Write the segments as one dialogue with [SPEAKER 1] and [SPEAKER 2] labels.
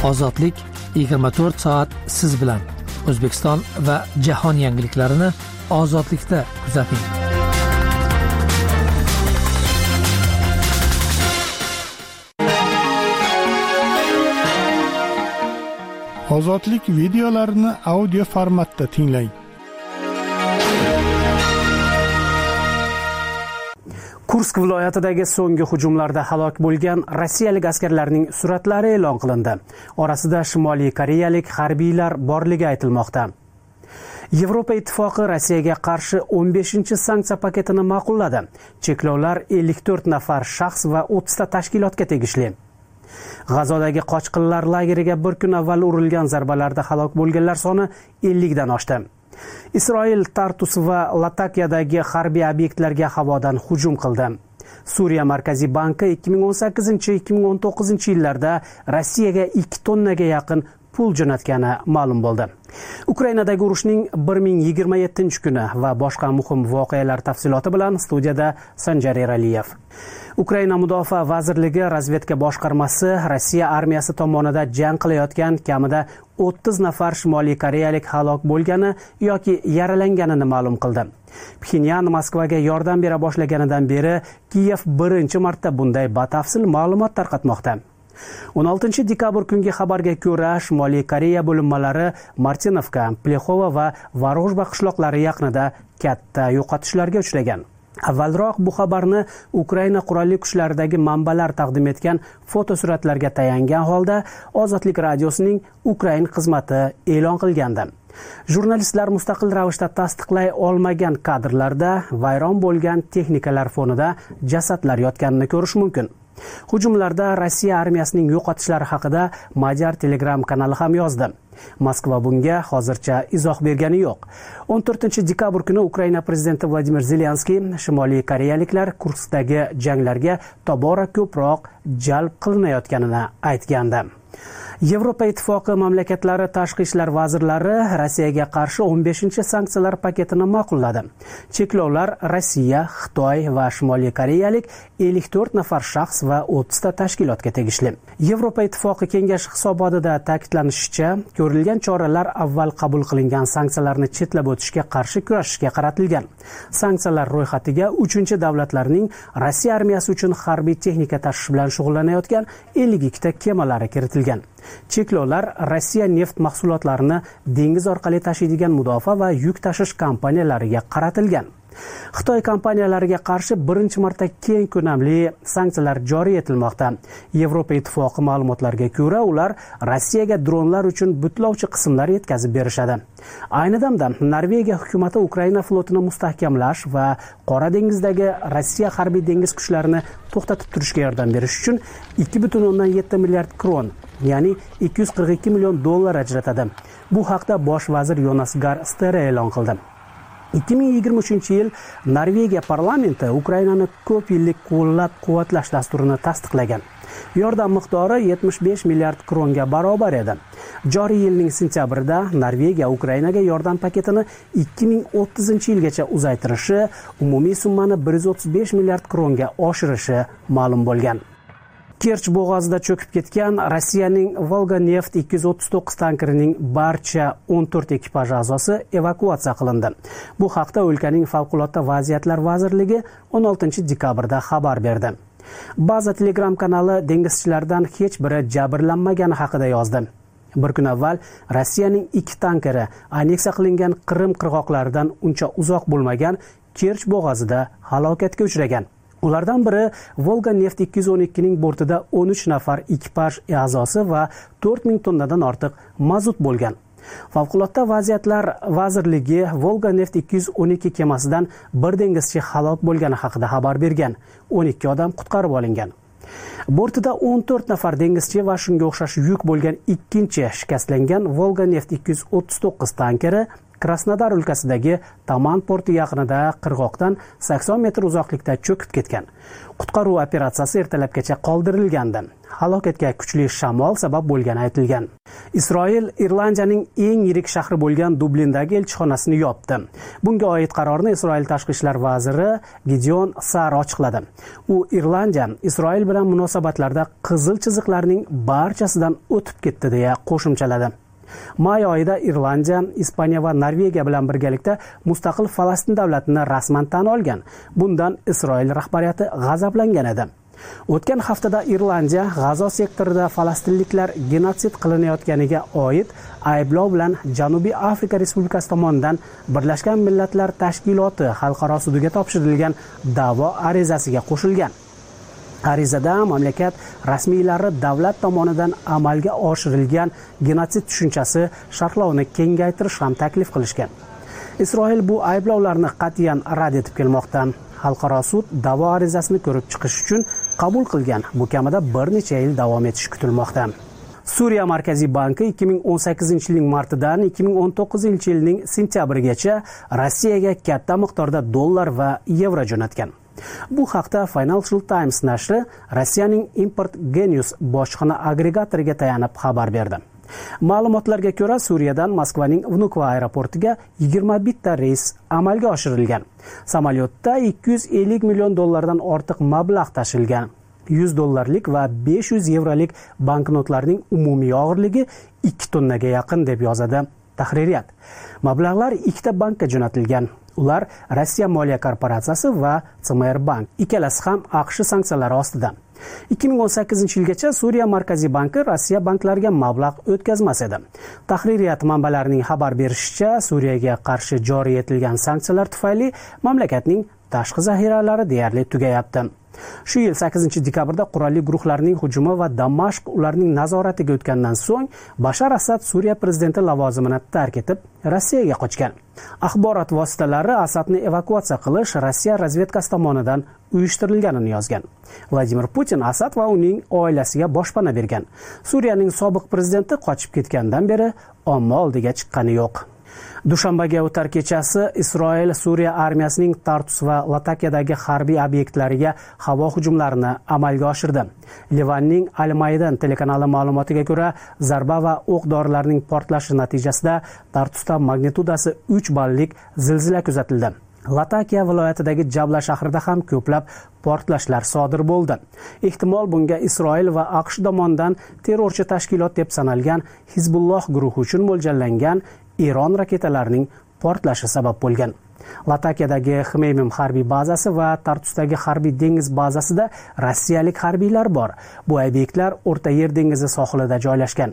[SPEAKER 1] Ozodlik 24 soat siz bilan. O'zbekiston va jahon yangiliklarini ozodlikda kuzating.
[SPEAKER 2] Ozodlik videolarini audio formatda tinglang.
[SPEAKER 3] Kursk viloyatidagi so'nggi hujumlarda halok bo'lgan rossiyalik askarlarning suratlari e'lon qilindi. Orasida Shimoliy koreyalik harbiylar borligi aytilmoqda. Yevropa ittifoqi Rossiyaga qarshi 15-sanksiya paketini ma'qulladi. Cheklovlar 54 nafar shaxs va 30 ta tashkilotga tegishli. G'azodagi qochqinlar lageriga bir kun avval urilgan zarbalarda halok bo'lganlar soni 50 dan oshdi. Isroil Tartus va Latakiyadagi harbiy obyektlarga havodan hujum qildi. Suriya Markaziy banki 2018-2019 yillarda Rossiyaga 2 tonnaga yaqin pul jo'natgani ma'lum bo'ldi. Ukrainadagi urushning 1027-kuni va boshqa muhim voqealar tafsiloti bilan studiyada Sanjar Eraliyev. Ukraina Mudofaa vazirligi razvedka boshqarmasi Rossiya armiyasi tomonidan jang qilayotgan kamida 30 nafar Shimoliy koreyalik halok bo'lgani yoki yaralanganini ma'lum qildi. Pxenyan Moskvaga yordam bera boshlaganidan beri Kiyev birinchi marta bunday batafsil ma'lumot tarqatmoqda. 16 dekabr kungi xabarga ko'ra, Shimoliy Koreya bo'linmalari Martinovka, Plexova va Vorojba qishloqlari yaqinida katta yo'qotishlarga uchragan. Avvalroq bu xabarni Ukraina qurolli kuchlaridagi manbalar taqdim etgan fotosuratlarga tayangan holda Ozodlik radiosining Ukraina xizmati e'lon qilgandi. Jurnalistlar mustaqil ravishda tasdiqlay olmagan kadrlarda vayron bo'lgan texnikalar fonida jasadlar yotganini ko'rish mumkin. Hujumlarda Rossiya armiyasining yo'qotishlari haqida Majar Telegram kanali ham yozdi. Moskva bunga hozircha izoh bergani yo'q. 14 dekabr kuni Ukraina prezidenti Vladimir Zelenskiy Shimoliy koreyaliklar Kurskdagi janglarga tobora ko'proq jalb qilinayotganini aytgandi. Yevropa ittifoqi mamlakatlari tashqi ishlar vazirlari Rossiyaga qarshi 15-sanksiyalar paketini ma'qulladi. Cheklovlar Rossiya, Xitoy va Shimoliy koreyalik 54 nafar shaxs va 30 ta tashkilotga tegishli. Yevropa ittifoqi kengashi hisobotida ta'kidlanishicha, ko'rilgan choralar avval qabul qilingan sanksiyalarni chetlab o'tishga qarshi kurashishga qaratilgan. Sanksiyalar ro'yxatiga 3-davlatlarning Rossiya armiyasi uchun harbiy texnika tashish bilan shug'ullanayotgan 52 ta kemalari kiritilgan. Cheklovlar Rossiya neft mahsulotlarini dengiz orqali tashiydigan mudofaa va yuk tashish kompaniyalariga qaratilgan. Xitoy kompaniyalariga qarshi birinchi marta keng ko'lamli sanksiyalar joriy etilmoqda. Yevropa ittifoqi ma'lumotlariga ko'ra, ular Rossiyaga dronlar uchun butlovchi qismlar yetkazib berishadi. Ayni damda Norvegiya hukumati Ukraina flotini mustahkamlash va Qora dengizdagi Rossiya harbiy dengiz kuchlarini to'xtatib turishga yordam berish uchun 2,7 milliard kron, ya'ni 242 million dollar ajratadi. Bu haqda bosh vazir Jonas Gahr Støre e'lon qildi. 2023-yil Norvegiya parlamenti Ukrainani ko'p yillik qo'llab-quvvatlash dasturini tasdiqlagan. Yordam miqdori 75 milliard kronga barobar edi. Joriy yilning sentyabrida Norvegiya Ukrainaga yordam paketini 2030-yilgacha uzaytirishi, umumiy summani 135 milliard kronga oshirishi ma'lum bo'lgan. Kerch bo'g'ozida cho'kib ketgan Rossiyaning Volga-neft 239 tankerining barcha 14 ekipaj a'zosi evakuatsiya qilindi. Bu haqda o'lkaning favqulodda vaziyatlar vazirligi 16 dekabrda xabar berdi. Baza Telegram kanali dengizchilardan hech biri jabrlanmagani haqida yozdi. Bir kun avval Rossiyaning 2 tankeri anneksiya qilingan Qrim qirg'oqlaridan uncha uzoq bo'lmagan Kerch bo'g'ozida halokatga uchragan. Ulardan biri Volga-neft 212 ning bortida 13 nafar ekipaj a'zosi va 4000 tonnadan ortiq mazut bo'lgan. Favqulodda vaziyatlar vazirligi Volga-neft 212 kemasidan bir dengizchi halok bo'lgani haqida xabar bergan. 12 odam qutqarib olingan. Bortida 14 nafar dengizchi va shunga o'xshash yuk bo'lgan ikkinchi shikastlangan Volga-neft 239 tankeri Krasnodar o'lkasidagi Taman porti yaqinida qirg'oqdan 80 metr uzoqlikda cho'kib ketgan. Qutqaruv operatsiyasi ertalabgacha qoldirilgandi. Halokatga kuchli shamol sabab bo'lgani aytilgan. Isroil Irlandiyaning eng yirik shahri bo'lgan Dublindagi elchixonasini yopdi. Bunga oid qarorni Isroil tashqi ishlar vaziri Gideon Sar ochiqladi. U Irlandiya Isroil bilan munosabatlarda qizil chiziqlarning barchasidan o'tib ketdi deya qo'shimchaladi. May oyida Irlandiya, Ispaniya va Norvegiya bilan birgalikda mustaqil Falastin davlatini rasman tan olgan. Bundan Isroil rahbariyati g'azablangan edi. O'tgan haftada Irlandiya G'azo sektorida falastinliklar genotsid qilinayotganiga oid ayblov bilan Janubiy Afrika Respublikasi tomonidan Birlashgan Millatlar Tashkiloti xalqaro sudiga topshirilgan da'vo arizasiga qo'shilgan. Arizada mamlakat rasmiylari davlat tomonidan amalga oshirilgan genotsid tushunchasi sharhlovini kengaytirish ham taklif qilishgan. Isroil bu ayblovlarni qat'iyan rad etib kelmoqda. Xalqaro sud da'vo arizasini ko'rib chiqish uchun qabul qilgan. Bu kamida bir necha yil davom etishi kutilmoqda. Suriya Markaziy banki 2018-yilning martidan 2019-yilning sentyabrigacha Rossiyaga katta miqdorda dollar va yevro jo'natgan. Bu haqda Financial Times nashri Rossiyaning Import Genius bojxona agregatoriga tayanib xabar berdi. Ma'lumotlarga ko'ra, Suriyadan Moskvaning Vnukovo aeroportiga 21 ta reys amalga oshirilgan. Samolyotda 250 million dollardan ortiq mablag' tashilgan. 100 dollarlik va 500 yevrolik banknotlarning umumiy og'irligi 2 tonnaga yaqin deb yozadi Tahririyat. Mablag'lar ikkita bankka jo'natilgan. Ular Rossiya Moliya korporatsiyasi va CMR Bank. Ikkalasi ham AQSh sanksiyalari ostida. 2018-yilgacha Suriya Markaziy banki Rossiya banklariga mablag' o'tkazmas edi. Tahririyat manbalarining xabar berishicha, Suriyaga qarshi joriy etilgan sanksiyalar tufayli mamlakatning tashqi zaxiralari deyarli tugayapti. Shu yil 8-dekabrda qurolli guruhlarning hujumi va Damashq ularning nazoratiga o'tgandan so'ng Bashar Asad Suriya prezidenti lavozimini tark etib, Rossiyaga qochgan. Axborot vositalari Asadni evakuatsiya qilish Rossiya razvedkasi tomonidan uyushtirilganini yozgan. Vladimir Putin Asad va uning oilasiga boshpana bergan. Suriyaning sobiq prezidenti qochib ketgandan beri omma oldiga chiqqani yo'q. Dushanbaga o'tar kechasi Isroil Suriya armiyasining Tartus va Latakiyadagi harbiy obyektlariga havo hujumlarini amalga oshirdi. Livanning Al-Maydan telekanali ma'lumotiga ko'ra, zarba va o'q-dorilarning portlashi natijasida Tartusda magnitudasi 3 ballik zilzila kuzatildi. Latakiya viloyatidagi Jabla shahrida ham ko'plab portlashlar sodir bo'ldi. Ehtimol bunga Isroil va AQSh tomonidan terrorchi tashkilot deb sanalgan Hizbulloh guruhi uchun mo'ljallangan Iron raketalarining portlashi sabab bo'lgan. Latakiyadagi Xmeymim harbiy bazasi va Tartusdagi harbiy dengiz bazasida rossiyalik harbiylar bor. Bu obyektlar O'rta Yer dengizi sohilida joylashgan.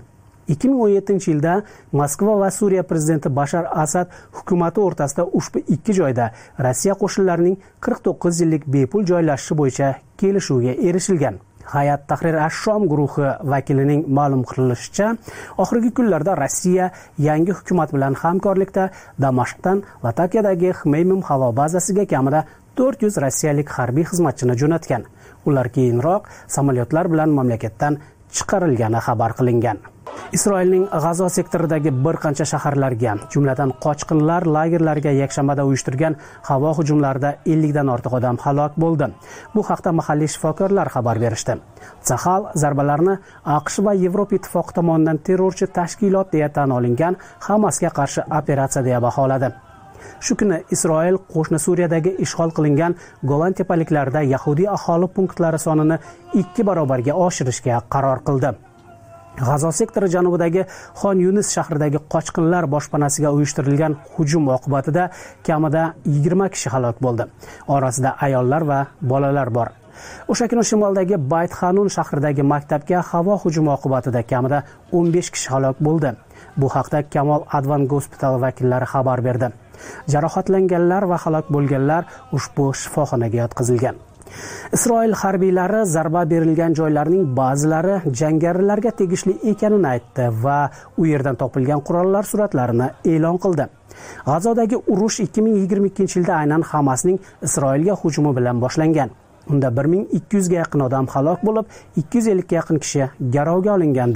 [SPEAKER 3] 2017-yilda Moskva va Suriya prezidenti Bashar Asad hukumati o'rtasida ushbu ikki joyda Rossiya qo'shinlarining 49 yillik bepul joylashishi bo'yicha kelishuvga erishilgan. Hayat Tahrir ash-Shom guruhi vakilining ma'lum qilishicha, oxirgi kunlarda Rossiya yangi hukumat bilan hamkorlikda Damashqdan Latakiyadagi Xmeymim havo bazasiga kamida 400 rossiyalik harbiy xizmatchini jo'natgan. Ular keyinroq samolyotlar bilan mamlakatdan chiqarilgani xabar qilingan. Isroilning G'azo sektoridagi bir qancha shaharlarga, jumladan qochqinlar lagerlariga yakshanbada uyushtirgan havo hujumlarida 50 dan ortiq odam halok bo'ldi. Bu haqda mahalliy shifokorlar xabar berishdi. Tsahal zarbalarni AQSh va Yevropa ittifoqi tomonidan terrorchi tashkilot deya tan olingan Hamasga qarshi operatsiya deya baholadi. Shu kuni Isroil qo'shni Suriyadagi ishg'ol qilingan Golan tepaliklarida yahudiy aholi punktlari sonini 2 barobarga oshirishga qaror qildi. G'azo sektori janubidagi Xon Yunis shahridagi qochqinlar boshpanasiga uyushtirilgan hujum oqibatida kamida 20 kishi halok bo'ldi. Orasida ayollar va bolalar bor. O'sha kuni shimoldagi Bayt Xanun shahridagi maktabga havo hujumi oqibatida kamida 15 kishi halok bo'ldi. Bu haqda Kamol Advan Hospital vakillari xabar berdi. Jarohatlanganlar va halok bo'lganlar ushbu shifoxonaga yotqizilgan. Isroil harbiylari zarba berilgan joylarning ba'zilari jangarilarga tegishli ekanini aytdi va u yerdan topilgan qurollar suratlarini e'lon qildi. G'azodagi urush 2022-yilda aynan Hamasning Isroilga hujumi bilan boshlangan. Unda 1200 ga yaqin odam halok bo'lib, 250 ga yaqin kishi garovga olingandi.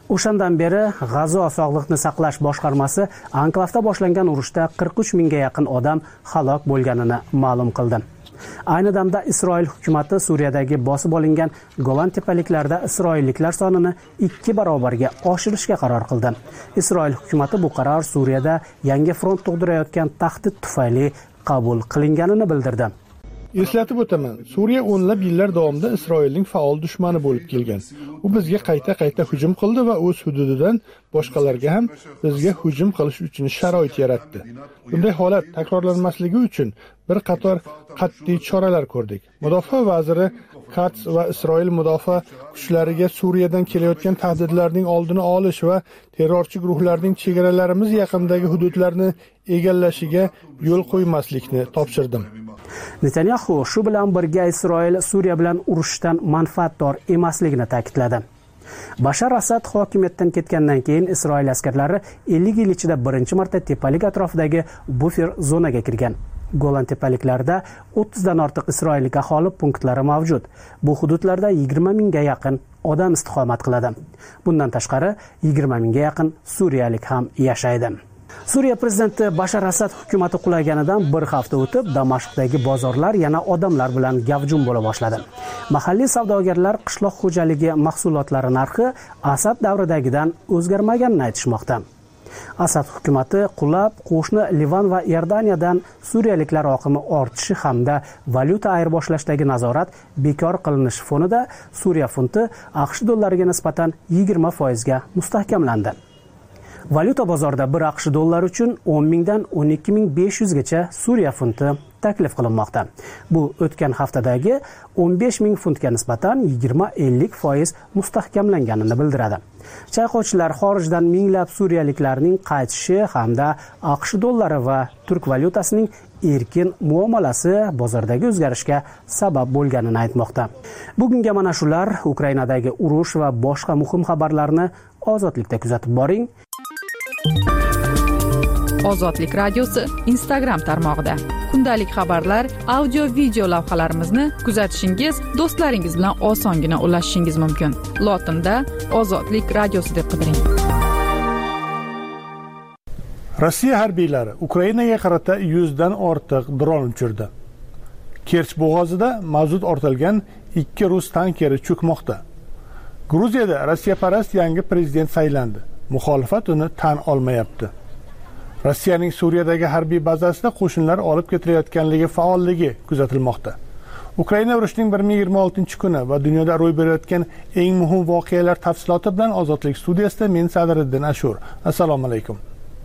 [SPEAKER 3] O'shandan beri G'azo sog'liqni saqlash boshqarmasi anklavda boshlangan urushda 43 mingga yaqin odam halok bo'lganini ma'lum qildi. Ayni damda Isroil hukumatı Suriyadagi bosib olingan Golan tepaliklarida isroilliklar sonini 2 barobarga oshirishga qaror qildi. Isroil hukumatı bu qaror Suriyada yangi front tug'dirayotgan tahdid tufayli qabul qilinganini bildirdi.
[SPEAKER 2] Eslatib o'taman, Suriya o'nlab yillar davomida Isroilning faol dushmani bo'lib kelgan. U bizga qayta hujum qildi va o'z hududidan boshqalarga ham bizga hujum qilish uchun sharoit yaratdi. Bunday holat takrorlanmasligi uchun bir qator qat'iy choralar ko'rdik. Mudofaa vaziri Katz va Isroil mudofaa kuchlariga Suriyadan kelayotgan tahdidlarning oldini olish va terrorchi guruhlarning chegaralarimiz yaqinidagi hududlarni egallashiga yo'l qo'ymaslikni topshirdim.
[SPEAKER 3] Netanyahu shu bilan birga Isroil Suriya bilan urushdan manfaatdor emasligini ta'kidladi. Bashar Asad hokimiyatdan ketgandan keyin Isroil askarlari 50 yil ichida birinchi marta tepalik atrofidagi bufer zonaga kirgan. Golan tepaliklarida 30 dan ortiq isroillik aholi punktlari mavjud. Bu hududlarda 20 mingga yaqin odam istiqomat qiladi. Bundan tashqari 20 mingga yaqin suriyalik ham yashaydi. Suriya prezidenti Bashar Asad hukumati qulaganidan bir hafta o'tib, Damashqdagi bozorlar yana odamlar bilan gavjum bo'la boshladi. Mahalliy savdogarlar qishloq xo'jaligi mahsulotlari narxi Asad davridagidan o'zgarmaganini aytishmoqda. Asad hukumati qulab, qo'shni Livan va Iordaniyadan suriyaliklar oqimi ortishi hamda valyuta ayirboshlashidagi nazorat bekor qilinishi fonida Suriya funti AQSh dollariga nisbatan 20% ga mustahkamlandi. Valyuta bozorida bir AQSh dollari uchun 10 mingdan 12.500 gacha Suriya funti taklif qilinmoqda. Bu o'tgan haftadagi 15 ming funtga nisbatan 20-50% mustahkamlanganini bildiradi. Chayqovchilar xorijdan minglab suriyaliklarning qaytishi hamda AQSh dollari va turk valyutasining erkin muomalasi bozordagi o'zgarishga sabab bo'lganini aytmoqda. Bugunga mana shular. Ukrainadagi urush va boshqa muhim xabarlarni Ozodlikda kuzatib boring.
[SPEAKER 4] Ozodlik radiosi Instagram tarmog'ida kundalik xabarlar, audio video lavhalarimizni kuzatishingiz, do'stlaringiz bilan osongina ulashishingiz mumkin. Lotinda Ozodlik radiosi deb qidiring.
[SPEAKER 2] Rossiya harbiylari Ukrainaga qarata 100 dan ortiq dron uchirdi. Kerch bo'g'ozida mazut ortilgan 2 rus tankeri cho'kmoqda. Gruziyada Rossiyaparast yangi prezident saylandi. Muxolifat uni tan olmayapti. Rossiyaning Suriyadagi harbiy bazasida qo'shinlar olib ketilayotganligi faolligi kuzatilmoqda. Ukraina urushining 126-kuni va dunyoda ro'y berayotgan eng muhim voqealar tafsiloti bilan Ozodlik studiyasida men Sadriddin Ashur. Assalomu alaykum.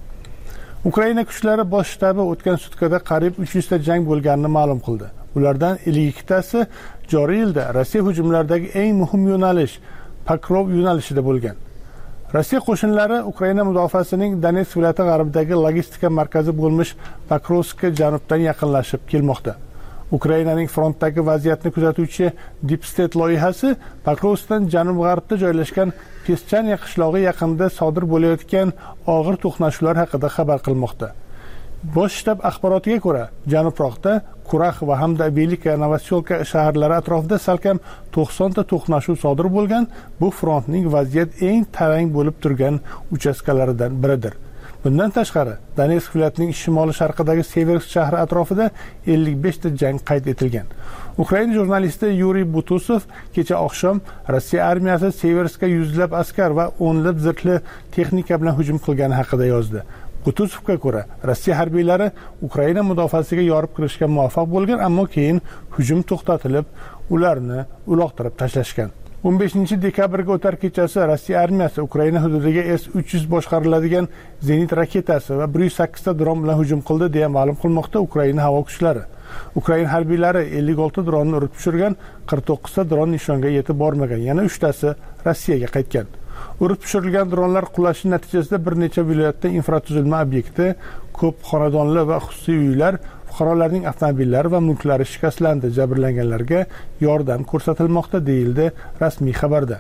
[SPEAKER 2] Ukraina kuchlari bosh shtabi o'tgan sutkada qariyb 300 ta jang bo'lganini ma'lum qildi. Ulardan 52tasi joriy yilda Rossiya hujumlaridagi eng muhim yo'nalish Pokrov yo'nalishida bo'lgan. Rossiya qo'shinlari Ukraina mudofaasining Donetsk viloyati g'arbidagi logistika markazi bo'lmish Pokrovskka janubdan yaqinlashib kelmoqda. Ukrainaning frontdagi vaziyatni kuzatuvchi Deep State loyihasi Pokrovskdan janub-g'arbda joylashgan Peschanya qishlog'i yaqinida sodir bo'layotgan og'ir to'qnashuvlar haqida xabar qilmoqda. Bosh shtab axborotiga ko'ra, janubroqda Kurax va hamda Velika Novoselka shaharlari atrofida salkam 90 ta to'qnashuv sodir bo'lgan. Bu frontning vaziyat eng tarang bo'lib turgan uchastkalaridan biridir. Bundan tashqari, Donetsk viloyatining shimoli-sharqidagi Seversk shahri atrofida 55 ta jang qayd etilgan. Ukraina jurnalisti Yuriy Butusov kecha oqshom Rossiya armiyasi Severskka yuzlab askar va o'nlab zirhli texnika bilan hujum qilgani haqida yozdi. Butusovga ko'ra, Rossiya harbiylari Ukraina mudofaasiga yorib kirishga muvaffaq bo'lgan, ammo keyin hujum to'xtatilib, ularni uloqtirib tashlashgan. 15-dekabrga o'tar kechasi Rossiya armiyasi Ukraina hududiga S-300 boshqariladigan zenit raketasi va 108 ta dron bilan hujum qildi deya ma'lum qilmoqda Ukraina havo kuchlari. Ukraina harbiylari 56 dronni urib tushirgan, 49 ta dron nishonga yetib bormagan, yana 3 tasi Rossiyaga qaytgan. Urib tushirilgan dronlar qulashi natijasida bir necha viloyatda infratuzilma obyekti, ko'p xonadonli va xususiy uylar, fuqarolarning avtomobillari va mulklari shikastlandi. Jabrlanganlarga yordam ko'rsatilmoqda deyildi rasmiy xabarda.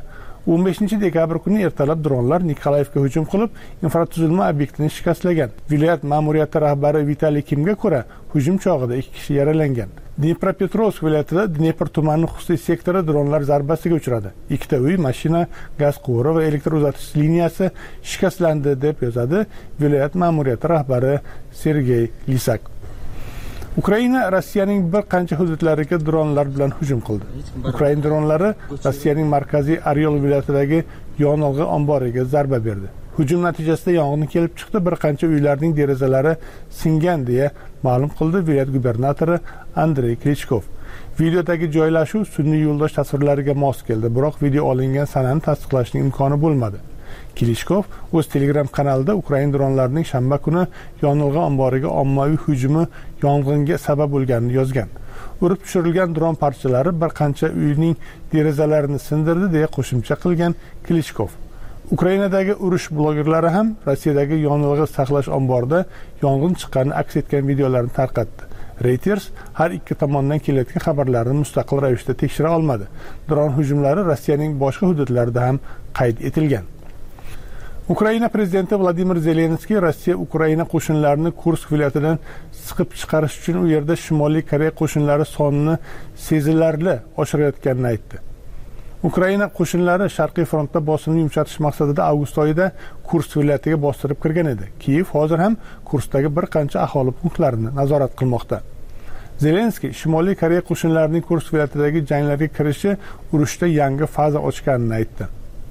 [SPEAKER 2] 15-dekabr kuni ertalab dronlar Nikolayevga hujum qilib, infratuzilma obyektini shikastlagan. Viloyat ma'muriyati rahbari Vitaliy Kimga ko'ra, hujum chog'ida 2 kishi yaralangan. Dnepropetrovsk viloyatida Dnepr tumani xususiy sektori dronlar zarbasiga uchradi. 2 uy, mashina, gaz quvuri va elektr uzatish liniyasi shikastlandi deb yozadi viloyat ma'muriyati rahbari Sergey Lisak. Ukraina Rossiyaning bir qancha hududlariga dronlar bilan hujum qildi. Ukraina dronlari Rossiyaning markaziy Oryol viloyatidagi yonilg'i omboriga zarba berdi. Hujum natijasida yong'in kelib chiqdi, bir qancha uylarning derazalari singan deya ma'lum qildi viloyat gubernatori Andrey Klichkov. Videodagi joylashuv sun'iy yo'ldosh tasvirlariga mos keldi, biroq video olingan sanani tasdiqlashning imkoni bo'lmadi. Klichkov o'z Telegram kanalida Ukraina dronlarining shanba kuni yonilg'i omboriga ommaviy hujumi yong'inga sabab bo'lganini yozgan. Urib tushirilgan dron parchalari bir qancha uyning derazalarini sindirdi deya qo'shimcha qilgan Klichkov. Ukrainadagi urush blogerlari ham Rossiyadagi yonilg'i saqlash omborida yong'in chiqqanini aks etgan videolarni tarqatdi. Reuters har ikki tomondan kelayotgan xabarlarni mustaqil ravishda tekshira olmadi. Dron hujumlari Rossiyaning boshqa hududlarida ham qayd etilgan. Ukraina prezidenti Vladimir Zelenskiy Rossiya Ukraina qo'shinlarini Kursk viloyatidan siqib chiqarish uchun u yerda Shimoliy Koreya qo'shinlari sonini sezilarli oshirayotganini aytdi. Ukraina qo'shinlari Sharqiy frontda bosimni yumshatish maqsadida avgust oyida Kursk viloyatiga bostirib kirgan edi. Kiyev hozir ham Kurskdagi bir qancha aholi punktlarini nazorat qilmoqda. Zelenskiy Shimoliy Koreya qo'shinlarining Kursk viloyatidagi janglarga kirishi urushda yangi faza ochganini aytdi.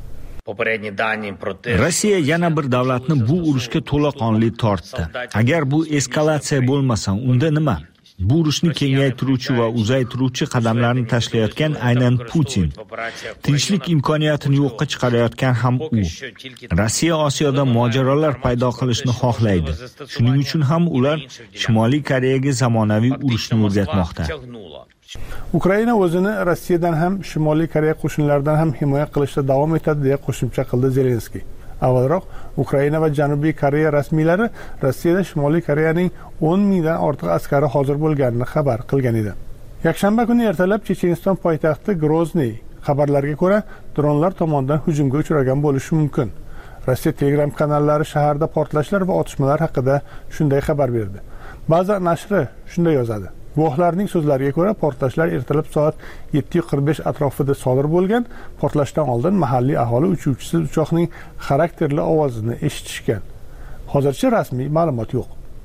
[SPEAKER 5] Rossiya yana bir davlatni bu urushga to'laqonli tortdi. Agar bu eskalatsiya bo'lmasa, unda nima? Bu urushni kengaytiruvchi va uzaytiruvchi qadamlarni tashlayotgan aynan Putin. Tinchlik imkoniyatini yo'qqa chiqarayotgan ham u. Rossiya Osiyoda mojarolar paydo qilishni xohlaydi. Shuning uchun ham ular Shimoliy Koreyaga zamonaviy urushni o'rgatmoqda.
[SPEAKER 2] Ukraina o'zini Rossiyadan ham Shimoliy Koreya qo'shinlaridan ham himoya qilishda davom etadi deya qo'shimcha qildi Zelenskiy. Avvalroq Ukraina va Janubiy Koreya rasmiylari Rossiyada Shimoliy Koreyaning 10 mingdan ortiq askari hozir bo'lganini xabar qilgan edi. Yakshanba kuni ertalab Checheniston poytaxti Grozniy xabarlarga ko'ra dronlar tomonidan hujumga uchragan bo'lishi mumkin. Rossiya Telegram kanallari shaharda portlashlar va otishmalar haqida shunday xabar berdi. Ba'zi nashri shunday yozadi. Guvohlarning so'zlariga ko'ra, portlashlar ertalab soat 7:45 atrofida sodir bo'lgan. Portlashdan oldin mahalliy aholi uchuvchisiz uchoqning xarakterli ovozini eshitishgan. Hozircha rasmiy ma'lumot yo'q.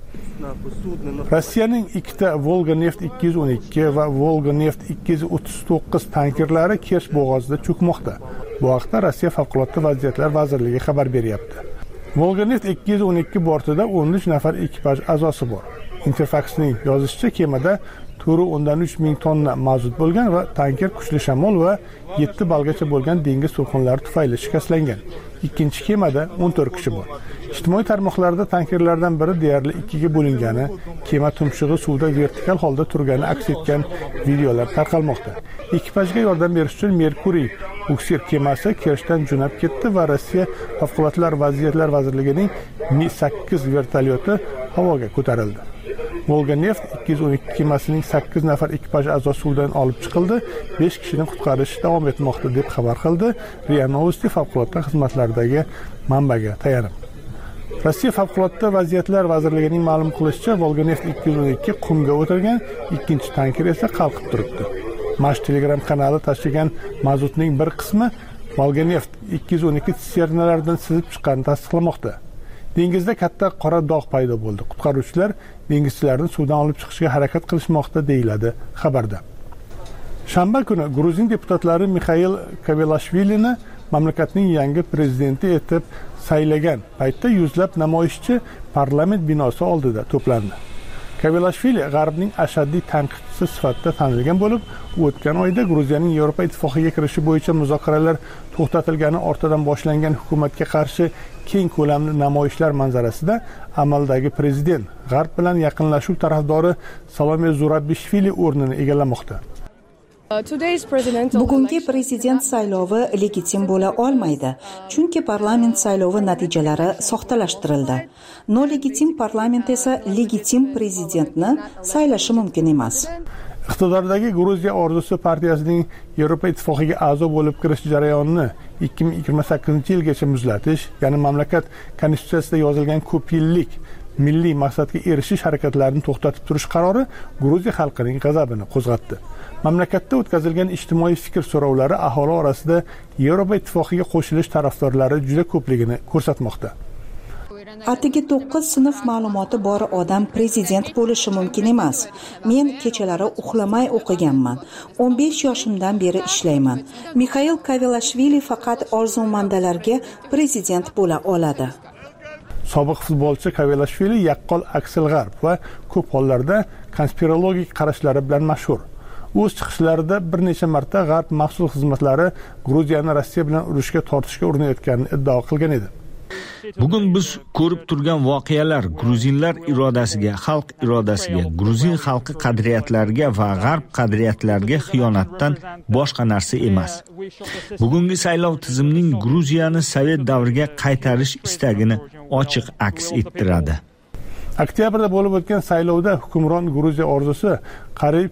[SPEAKER 2] Rossiyaning ikkita Volga-neft 212 va Volga-neft 239 tankerlari Kerch bo'g'ozida cho'kmoqda. Bu haqda Rossiya Favqulodda vaziyatlar vazirligi xabar beryapti. Volga-neft 212 bortida 13 nafar ekipaj a'zosi bor. Interfax'ning yozishicha, kemada 4.3 ming tonna mazut bo'lgan va tanker kuchli shamol va 7 balgacha bo'lgan dengiz to'lqinlari tufayli shikastlangan. Ikkinchi kemada 14 kishi bor. Ijtimoiy tarmoqlarda tankerlardan biri deyarli 2 ga bo'lingani, kema tumshug'i suvda vertikal holda turgani aks etgan videolar tarqalmoqda. Ekipajga yordam berish uchun Merkuriy buksir kemasi Kerchdan jo'nab ketdi va Rossiya Favqulodda vaziyatlar vazirligining Mi-8 vertolyoti havoga ko'tarildi. Volga-neft 212 kemasining 8 nafar ekipaj a'zosi suvdan olib chiqildi, 5 kishini qutqarish davom etmoqda deb xabar qildi RIA Novosti favqulodda xizmatlaridagi manbaga tayanib. Rossiya Favqulodda vaziyatlar vazirligining ma'lum qilishicha, Volga-neft 212 qumga o'tirgan, ikkinchi tanker esa qalqib turibdi. Mash Telegram kanali tashigan mazutning bir qismi Volga-neft 212 tsisternalaridan sizib chiqqanini tasdiqlamoqda. Dengizda katta qora dog' paydo bo'ldi. Qutqaruvchilar dengizchilarni suvdan olib chiqishga harakat qilishmoqda deyiladi xabarda. Shanba kuni Gruzin deputatlari Mixail Kavelashvilini mamlakatning yangi prezidenti etib saylagan paytda yuzlab namoyishchi parlament binosi oldida to'plandi. Kavelashvili G'arbning ashaddiy tanqidchisi sifatida tanilgan bo'lib, o'tgan oyda Gruziyaning Yevropa ittifoqiga kirishi bo'yicha muzokaralar to'xtatilgani ortidan boshlangan hukumatga qarshi keng ko'lamli namoyishlar manzarasida amaldagi prezident G'arb bilan yaqinlashuv tarafdori Salome Zurabishvili o'rnini egallamoqda.
[SPEAKER 6] Bugungi prezident saylovi legitim bo'la olmaydi, chunki parlament saylovi natijalari soxtalashtirildi. Nolegitim parlament esa legitim prezidentni saylashi mumkin emas.
[SPEAKER 2] Iqtidordagi Gruziya orzusi partiyasining Yevropa ittifoqiga a'zo bo'lib kirish jarayonini 2028-yilgacha muzlatish, ya'ni mamlakat konstitutsiyasida yozilgan ko'p yillik milliy maqsadga erishish harakatlarini to'xtatib turish qarori Gruziya xalqining g'azabini qo'zg'atdi. Mamlakatda o'tkazilgan ijtimoiy fikr so'rovlari aholi orasida Yevropa ittifoqiga qo'shilish tarafdorlari juda ko'pligini ko'rsatmoqda.
[SPEAKER 6] Atigi 9 sinf ma'lumoti bor odam prezident bo'lishi mumkin emas. Men kechalari uxlamay o'qiganman. 15 yoshimdan beri ishlayman. Mixail Kavelashvili faqat orzumandalarga prezident bo'la oladi.
[SPEAKER 2] Sobiq futbolchi Kavelashvili yaqqol aksil g'arb va ko'p hollarda konspirologik qarashlari bilan mashhur. O'z chiqishlarida bir necha marta g'arb maxsus xizmatlari Gruziyani Rossiya bilan urushga tortishga urinayotganini iddao qilgan edi.
[SPEAKER 5] Bugun biz ko'rib turgan voqealar gruzinlar irodasiga, xalq irodasiga, gruzin xalqi qadriyatlariga va g'arb qadriyatlariga xiyonatdan boshqa narsa emas. Bugungi saylov tizimining Gruziyani Sovet davriga qaytarish istagini ochiq aks ettiradi.
[SPEAKER 2] Oktyabrda bo'lib o'tgan saylovda hukmron Gruziya orzusi qariyb